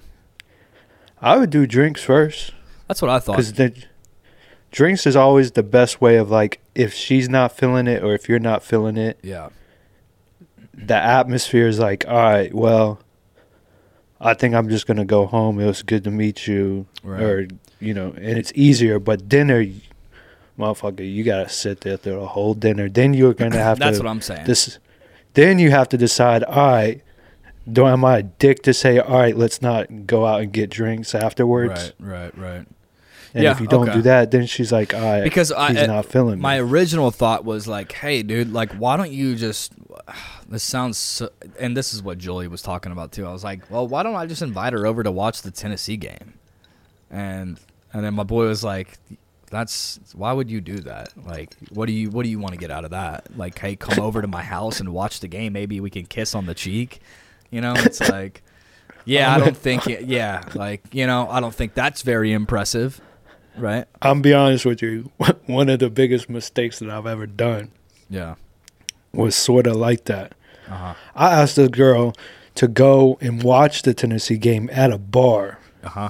I would do drinks first. That's what I thought. Because the drinks is always the best way of like, if she's not feeling it or if you're not feeling it, Yeah. the atmosphere is like, all right, well, I think I'm just going to go home. It was good to meet you. Right. Or, you know, and it's easier. But dinner, motherfucker, you got to sit there through the whole dinner. Then you're going to have That's to. what I'm saying. Then you have to decide, all right, am I a dick to say, all right, let's not go out and get drinks afterwards? Right. And Yeah, if you don't okay. do that, then she's like, all right, Because he's not feeling my me. original thought was like, hey, dude, like, why don't you just, this sounds, so, and this is what Julie was talking about too. I was like, well, why don't I just invite her over to watch the Tennessee game? And then my boy was like, why would you do that? Like, what do you want to get out of that? Like, hey, come over to my house and watch the game. Maybe we can kiss on the cheek. You know, it's like, yeah, I don't think like, you know, I don't think that's very impressive. Right. I'm be honest with you. One of the biggest mistakes that I've ever done Yeah. was sort of like that. Uh-huh. I asked the girl to go and watch the Tennessee game at a bar, Uh-huh.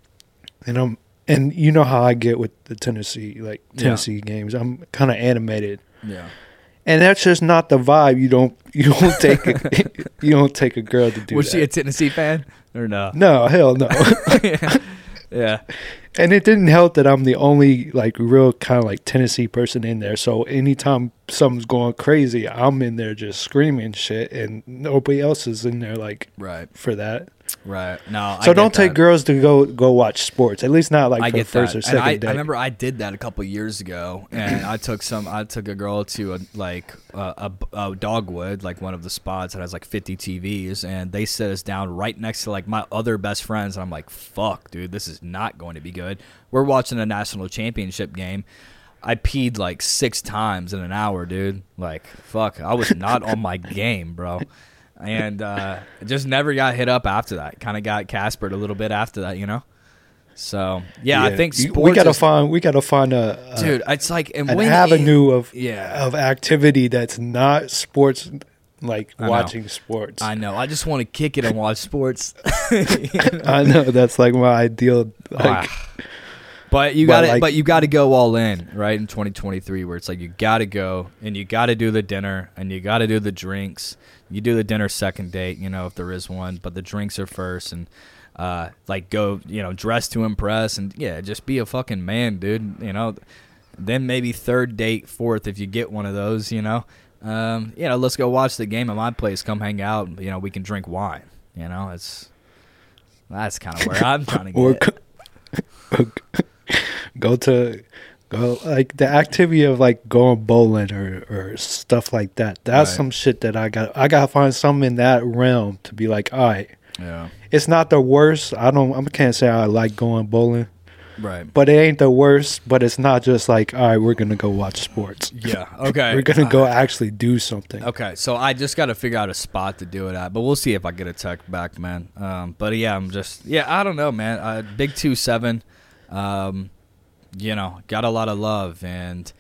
and you know how I get with the Tennessee games. I'm kind of animated, Yeah. and that's just not the vibe. You don't take you don't take a girl to do Was that. she a Tennessee fan or no? No, hell no. Yeah. And it didn't help that I'm the only like real kind of like Tennessee person in there. So anytime something's going crazy, I'm in there just screaming shit, and nobody else is in there like Right. for that. Right. No. So I don't get take that. girls to go watch sports. At least not like I for get first that. or second And I date. remember I did that a couple years ago, and I took a girl to a Dogwood, like one of the spots that has like 50 TVs, and they set us down right next to like my other best friends, and I'm like, fuck, dude, this is not going to be good. We're watching a national championship game. I peed like 6 times in an hour, dude. Like, fuck, I was not on my game, bro. And just never got hit up after that. Kind of got Caspered a little bit after that, you know. So yeah, I think sports. we gotta find a dude. It's like an avenue of yeah. activity that's not sports, like I know. watching sports. I know. I just want to kick it and watch sports. I know that's like my ideal. Like, But you got to, like- but you got to go all in, right? In 2023, where it's like you got to go and you got to do the dinner and you got to do the drinks. You do the dinner second date, you know, if there is one, but the drinks are first, and like go, you know, dress to impress, and yeah, just be a fucking man, dude. You know, then maybe third date, fourth, if you get one of those, you know, let's go watch the game at my place. Come hang out. You know, we can drink wine. You know, that's kind of where I'm trying to or get. go like the activity of like going bowling or stuff like that. That's Right. some shit that I gotta find something in that realm to be like, all right, Yeah. it's not the worst. I can't say I like going bowling, Right. but it ain't the worst. But it's not just like, all right, we're gonna go watch sports. Yeah. Okay. We're gonna go actually do something. Okay, so I just got to figure out a spot to do it at, but we'll see if I get a tech back, man. But yeah, I don't know, man. Big 2-7, got a lot of love, and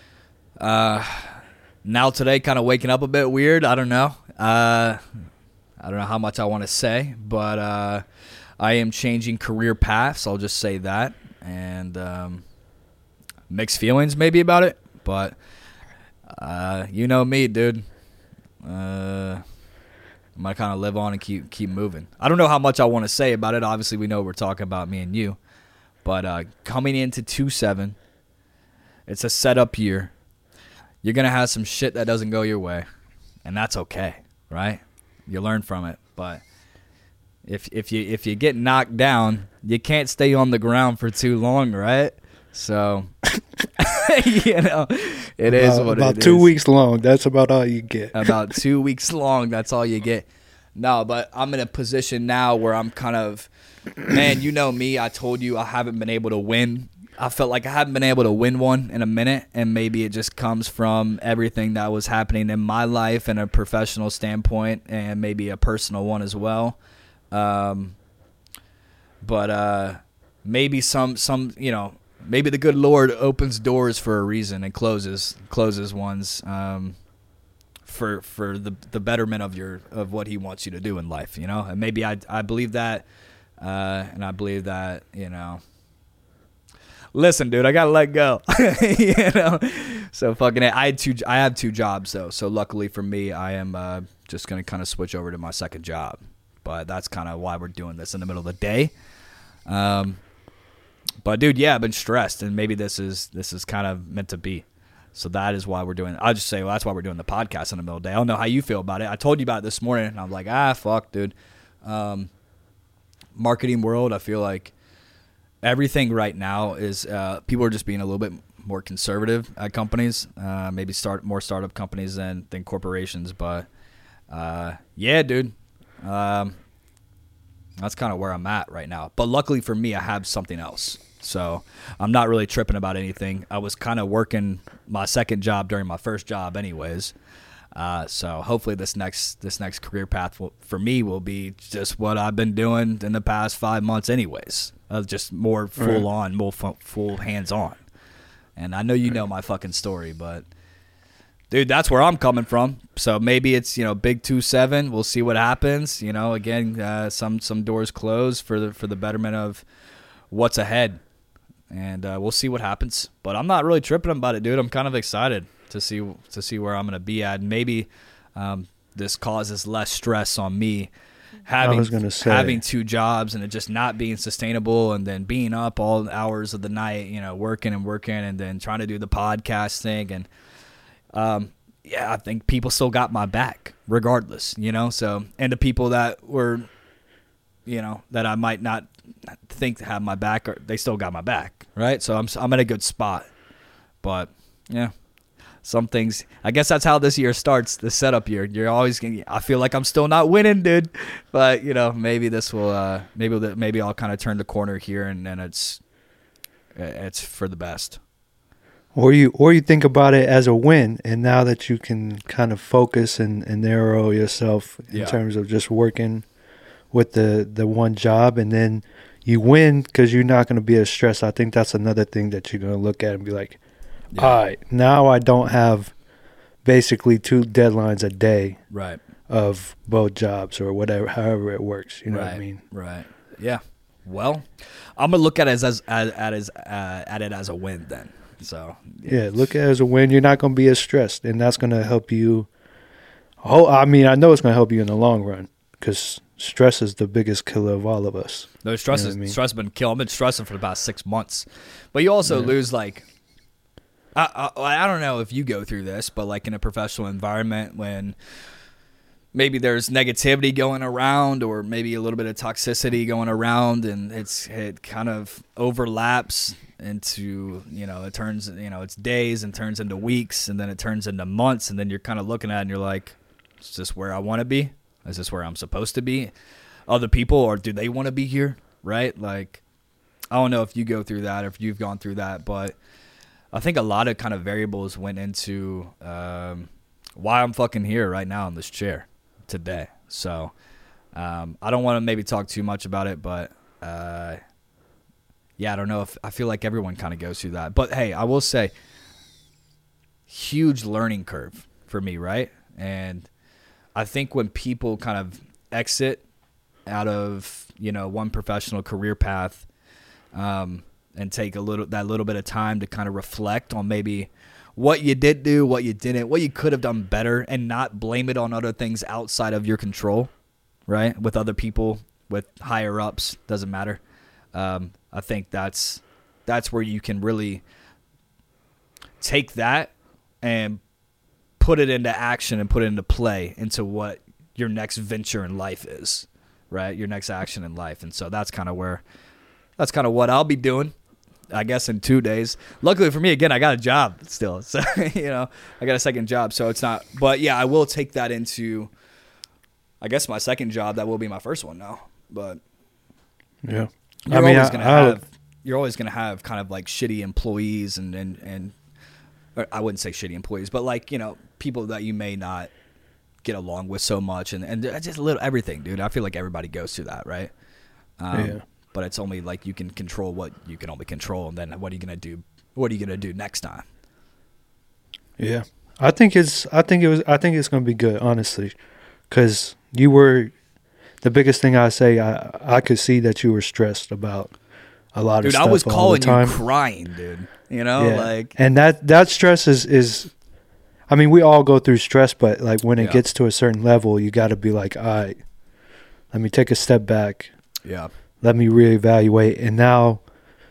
now today, kind of waking up a bit weird. I don't know. I don't know how much I want to say, but I am changing career paths. I'll just say that, and mixed feelings maybe about it, but you know me, dude. I'm gonna kind of live on and keep moving. I don't know how much I want to say about it. Obviously, we know we're talking about me and you, but coming into 2-7, it's a setup year. You're gonna have some shit that doesn't go your way, and that's okay, right? You learn from it, but if you get knocked down, you can't stay on the ground for too long, right? So, it is what it is. About 2 weeks long. That's about all you get. About 2 weeks long. That's all you get. No, but I'm in a position now where I'm kind of, man, you know me. I told you I haven't been able to win. I felt like I haven't been able to win one in a minute, and maybe it just comes from everything that was happening in my life in a professional standpoint and maybe a personal one as well. But maybe maybe the good Lord opens doors for a reason and closes ones for the betterment of what He wants you to do in life, And maybe I believe that, and I believe that, Listen, dude, I gotta let go, So fucking it. I have two jobs though, so luckily for me, I am just gonna kind of switch over to my second job, but that's kind of why we're doing this in the middle of the day. But dude, yeah, I've been stressed, and maybe this is kind of meant to be. So that is why we're doing. I'll just say, well, that's why we're doing the podcast in the middle of the day. I don't know how you feel about it. I told you about it this morning, and I'm like, fuck, dude. Marketing world, I feel like everything right now is people are just being a little bit more conservative at companies. Maybe more startup companies than corporations. But yeah, dude. That's kind of where I'm at right now. But luckily for me, I have something else. So I'm not really tripping about anything. I was kind of working my second job during my first job anyways. So hopefully this next career path for me will be just what I've been doing in the past 5 months anyways. Just more full on, more full hands on. And I know you know my fucking story, but dude, that's where I'm coming from. So maybe it's, big 2-7. We'll see what happens. Again, some doors close for the betterment of what's ahead, and we'll see what happens. But I'm not really tripping about it, dude. I'm kind of excited to see where I'm gonna be at. And maybe this causes less stress on me having two jobs and it just not being sustainable, and then being up all hours of the night, working, and then trying to do the podcast thing. And I think people still got my back regardless, So, and the people that were, that I might not think have my back, they still got my back, right? So I'm in a good spot. But yeah, some things, I guess that's how this year starts, the setup year. You're always gonna, I feel like I'm still not winning, dude. But maybe this will, maybe I'll kind of turn the corner here, and then it's for the best. Or you think about it as a win, and now that you can kind of focus and narrow yourself in terms of just working with the one job, and then you win because you're not going to be as stressed. I think that's another thing that you're going to look at and be like, all right, now I don't have basically 2 deadlines a day of both jobs or whatever, however it works. You know what I mean? Right. Yeah. Well, I'm going to look at it as a win then. So yeah, look at it as a win. You're not going to be as stressed, and that's going to help you. I know it's going to help you in the long run, because stress is the biggest killer of all of us. No, stress has been killing. I've been stressing for the past 6 months, but you also lose like. I don't know if you go through this, but like in a professional environment when maybe there's negativity going around, or maybe a little bit of toxicity going around, and it kind of overlaps into, it turns, it's days and turns into weeks, and then it turns into months, and then you're kind of looking at it and you're like, is this where I want to be? Is this where I'm supposed to be? Other people, or do they want to be here? Right? Like, I don't know if you go through that or if you've gone through that, but I think a lot of kind of variables went into why I'm fucking here right now in this chair today. So I don't want to maybe talk too much about it, but yeah, I don't know if I feel like everyone kind of goes through that. But hey, I will say, huge learning curve for me, right? And I think when people kind of exit out of, you know, one professional career path, and take that little bit of time to kind of reflect on maybe what you did do, what you didn't, what you could have done better, and not blame it on other things outside of your control, right? With other people, with higher ups, doesn't matter. I think that's where you can really take that and put it into action and put it into play into what your next venture in life is, right? Your next action in life. And so that's kind of what I'll be doing, I guess, in 2 days. Luckily for me, again, I got a job still. So, you know, I got a second job. So it's not, but yeah, I will take that into, I guess, my second job. That will be my first one now. But yeah, you're always going to have kind of like shitty employees and or I wouldn't say shitty employees, but like, you know, people that you may not get along with so much. And just a little everything, dude. I feel like everybody goes through that, right? Yeah. But it's only like you can control what you can only control, and then what are you gonna do? What are you gonna do next time? Yeah, I think it's gonna be good, honestly, because you were the biggest thing I say. I could see that you were stressed about a lot of stuff. Dude, I was calling all the you time. crying, dude. You know, like, and that stress is. I mean, we all go through stress, but like when it gets to a certain level, you got to be like, all right, let me take a step back. Yeah. Let me reevaluate. And now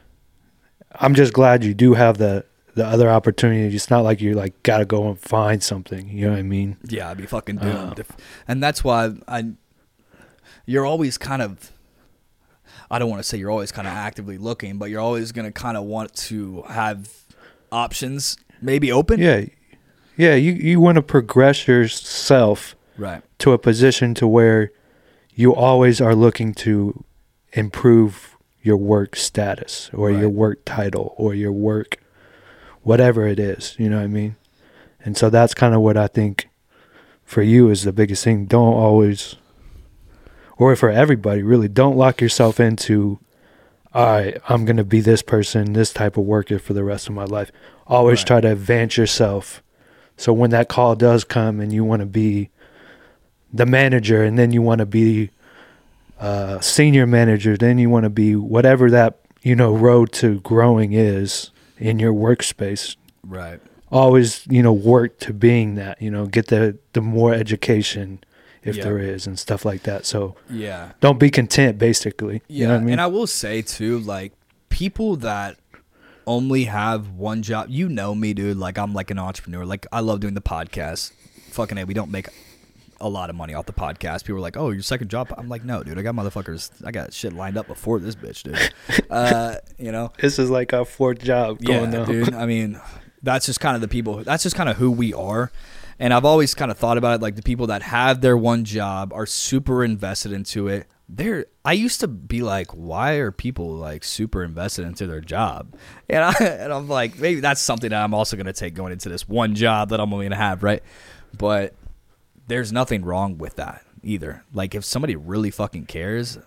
I'm just glad you do have the other opportunity. It's not like you like got to go and find something. You know what I mean? Yeah, I'd be fucking doomed. And that's why you're always kind of, I don't want to say you're always kind of actively looking, but you're always going to kind of want to have options maybe open. Yeah. Yeah. You want to progress yourself right to a position to where you always are looking to improve your work status or your work title or your work, whatever it is, you know what I mean? And so that's kind of what I think for you is the biggest thing. Don't always, or for everybody really, don't lock yourself into, all right, I'm going to be this person, this type of worker for the rest of my life. Always try to advance yourself. So when that call does come and you want to be the manager and then you want to be senior manager, then you want to be whatever that, you know, road to growing is in your workspace. Right. Always, you know, work to being that, you know, get the more education if there is and stuff like that. So yeah, don't be content, basically. Yeah. You know what I mean? And I will say too, like, people that only have one job, you know me, dude, like I'm like an entrepreneur. Like I love doing the podcast. Fucking A, we don't make a lot of money off the podcast. People are like, "Oh, your second job?" I'm like, "No, dude. I got shit lined up before this bitch, dude." You know, this is like our fourth job going on, dude. I mean, that's just kind of the people. That's just kind of who we are. And I've always kind of thought about it like the people that have their one job are super invested into it. I used to be like, why are people like super invested into their job? And I'm like, maybe that's something that I'm also going to take going into this one job that I'm only going to have, right? But there's nothing wrong with that either. Like if somebody really fucking cares,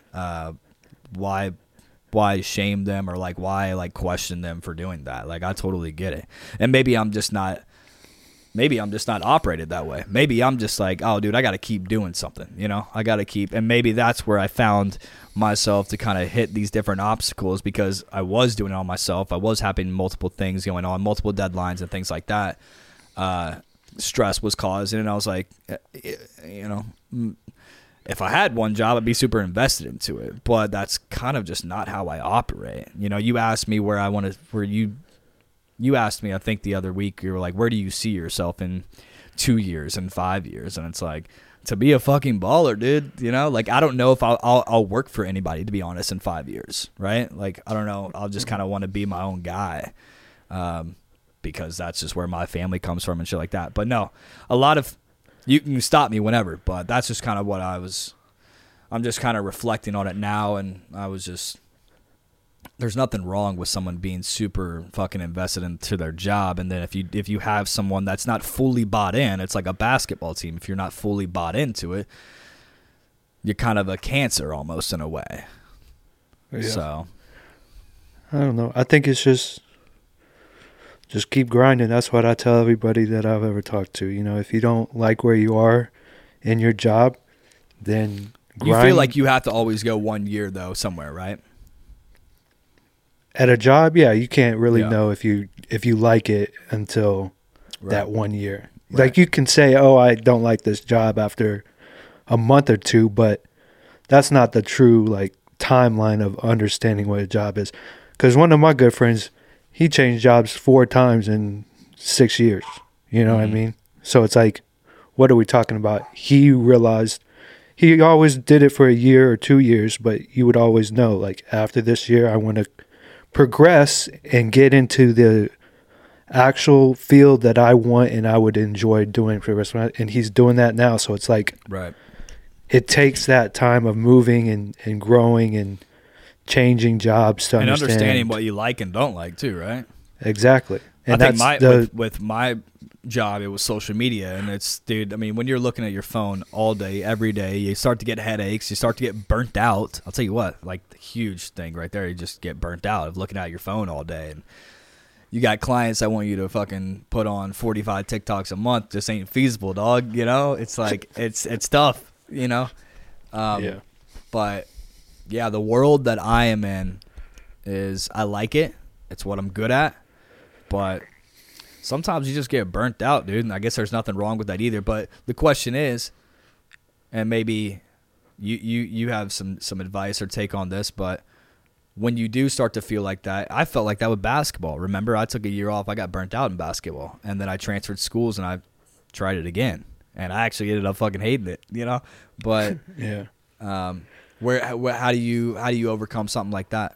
why shame them or like why like question them for doing that? Like I totally get it. And maybe I'm just not operated that way. Maybe I'm just like, oh dude, I got to keep doing something, you know? I got to keep, and maybe that's where I found myself to kind of hit these different obstacles because I was doing it on myself. I was having multiple things going on, multiple deadlines and things like that. Stress was caused, and I was like, you know, if I had one job, I'd be super invested into it. But that's kind of just not how I operate. You know, you asked me you asked me, I think the other week, you were like, where do you see yourself in 2 years and 5 years? And it's like, to be a fucking baller, dude. You know, like I don't know if I'll work for anybody, to be honest, in 5 years, right? Like I don't know. I'll just kind of want to be my own guy. Because that's just where my family comes from and shit like that. But no, a lot of, you can stop me whenever, but that's just kind of what I'm just kind of reflecting on it now. And I was just, there's nothing wrong with someone being super fucking invested into their job. And then if you have someone that's not fully bought in, it's like a basketball team. If you're not fully bought into it, you're kind of a cancer almost in a way. Yeah. So I don't know. I think it's just keep grinding. That's what I tell everybody that I've ever talked to. You know, if you don't like where you are in your job, then grind. you feel like you have to always go 1 year though somewhere, right? At a job, yeah, you can't really Yeah. know if you like it until Right. that 1 year. Right. Like you can say, "Oh, I don't like this job" after a month or two, but that's not the true like timeline of understanding what a job is. Because one of my good friends, he changed jobs 4 times in 6 years. You know what I mean? So it's like, what are we talking about? He realized he always did it for a year or 2 years, but you would always know, like, after this year, I want to progress and get into the actual field that I want and I would enjoy doing for the rest of my life. And he's doing that now. So it's like, Right. it takes that time of moving and growing and changing jobs to And understand. understanding what you like and don't like too, right? Exactly. And I think that's with my job, it was social media, and it's, dude, I mean, when you're looking at your phone all day, every day, you start to get headaches, you start to get burnt out. I'll tell you what, like the huge thing right there, you just get burnt out of looking at your phone all day. And you got clients that want you to fucking put on 45 TikToks a month. Just ain't feasible, dog. You know, it's like it's tough. You know, yeah. but yeah, the world that I am in is, I like it. It's what I'm good at, but sometimes you just get burnt out, dude. And I guess there's nothing wrong with that either. But the question is, and maybe you have some advice or take on this, but when you do start to feel like that, I felt like that with basketball. Remember, I took a year off. I got burnt out in basketball, and then I transferred schools and I tried it again, and I actually ended up fucking hating it, you know. But Yeah. where how do you overcome something like that?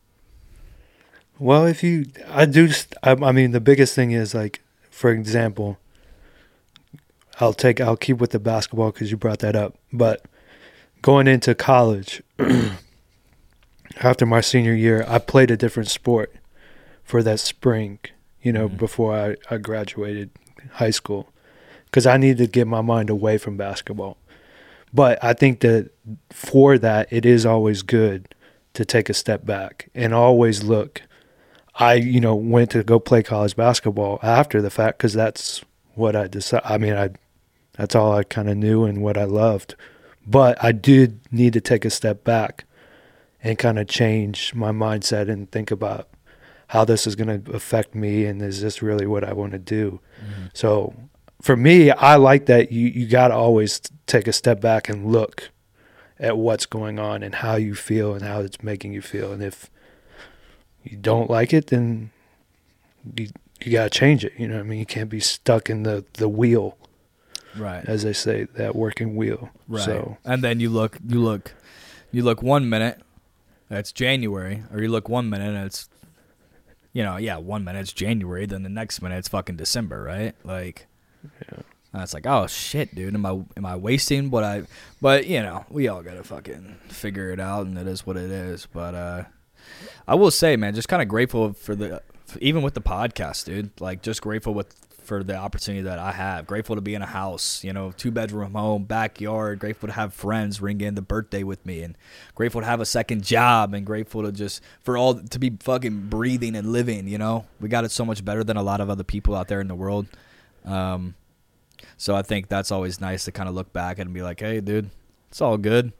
Well, I mean, the biggest thing is, like, for example, I'll keep with the basketball because you brought that up. But going into college, after my senior year, I played a different sport for that spring, you know, before I graduated high school, because I needed to get my mind away from basketball. But I think that for that, it is always good to take a step back and always look. I, went to go play college basketball after the fact because that's what I decided. I mean, that's all I kind of knew and what I loved. But I did need to take a step back and kind of change my mindset and think about how this is going to affect me and is this really what I want to do? Mm-hmm. So for me, I like that you got to always take a step back and look at what's going on and how you feel and how it's making you feel. And if you don't like it, then you got to change it. You know what I mean? You can't be stuck in the wheel, Right? as they say, that working wheel. Right. So, and then you look 1 minute, it's January, or you look 1 minute and it's, 1 minute it's January, then the next minute it's fucking December, right? Like, yeah. it's like, oh shit, dude, am I wasting what I? But we all gotta fucking figure it out, and it is what it is. But I will say, man, just kind of grateful even with the podcast, dude. Like, just grateful for the opportunity that I have. Grateful to be in a house, 2-bedroom home, backyard. Grateful to have friends ring in the birthday with me, and grateful to have a second job, and grateful to be fucking breathing and living. We got it so much better than a lot of other people out there in the world. So I think that's always nice to kind of look back and be like, hey, dude, it's all good.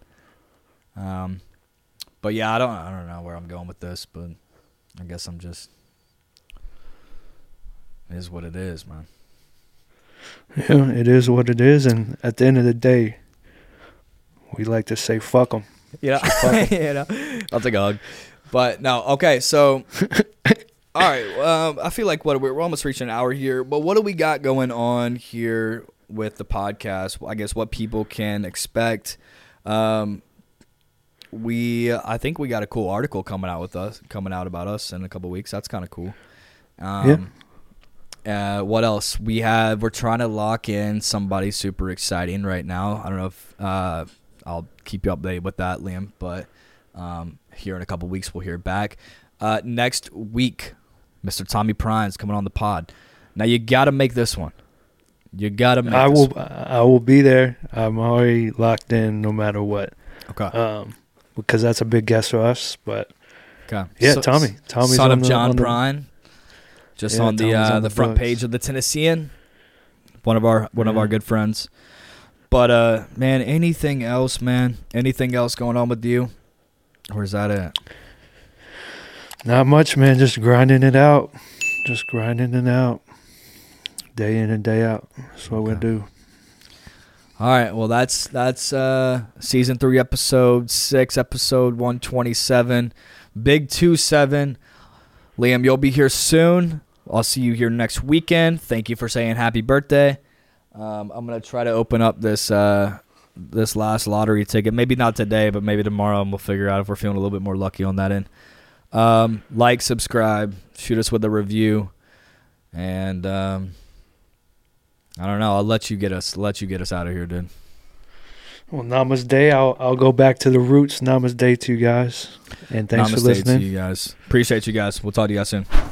But yeah, I don't know where I'm going with this, but I guess it is what it is, man. Yeah, it is what it is. And at the end of the day, we like to say, fuck them. Yeah. I'll take a hug. But no, okay, so all right, I feel like we're almost reaching an hour here, but what do we got going on here with the podcast? I guess what people can expect. I think we got a cool article coming out about us in a couple weeks. That's kind of cool. What else? We're trying to lock in somebody super exciting right now. I don't know if I'll keep you updated with that, Liam, but Here in a couple weeks, we'll hear back. Next week, Mr. Tommy Prine's coming on the pod. Now you got to make this one. You got to make. I will be there. I'm already locked in, no matter what. Okay. Because that's a big guest for us. But okay. Yeah, Tommy's son of John Prine, just on the front page of the Tennessean. One of our good friends. But man, anything else, man? Anything else going on with you? Or is that it? Not much, man. Just grinding it out. Day in and day out. That's what we do. All right. Well, that's season 3, episode 6, episode 127, Big 27. Liam, you'll be here soon. I'll see you here next weekend. Thank you for saying happy birthday. I'm gonna try to open up this last lottery ticket. Maybe not today, but maybe tomorrow, and we'll figure out if we're feeling a little bit more lucky on that end. Like, subscribe, shoot us with a review, and I don't know. I'll let you get us out of here, dude. Well, Namaste. I'll go back to the roots. Namaste to you guys, and thanks for listening. To you guys. Appreciate you guys. We'll talk to you guys soon.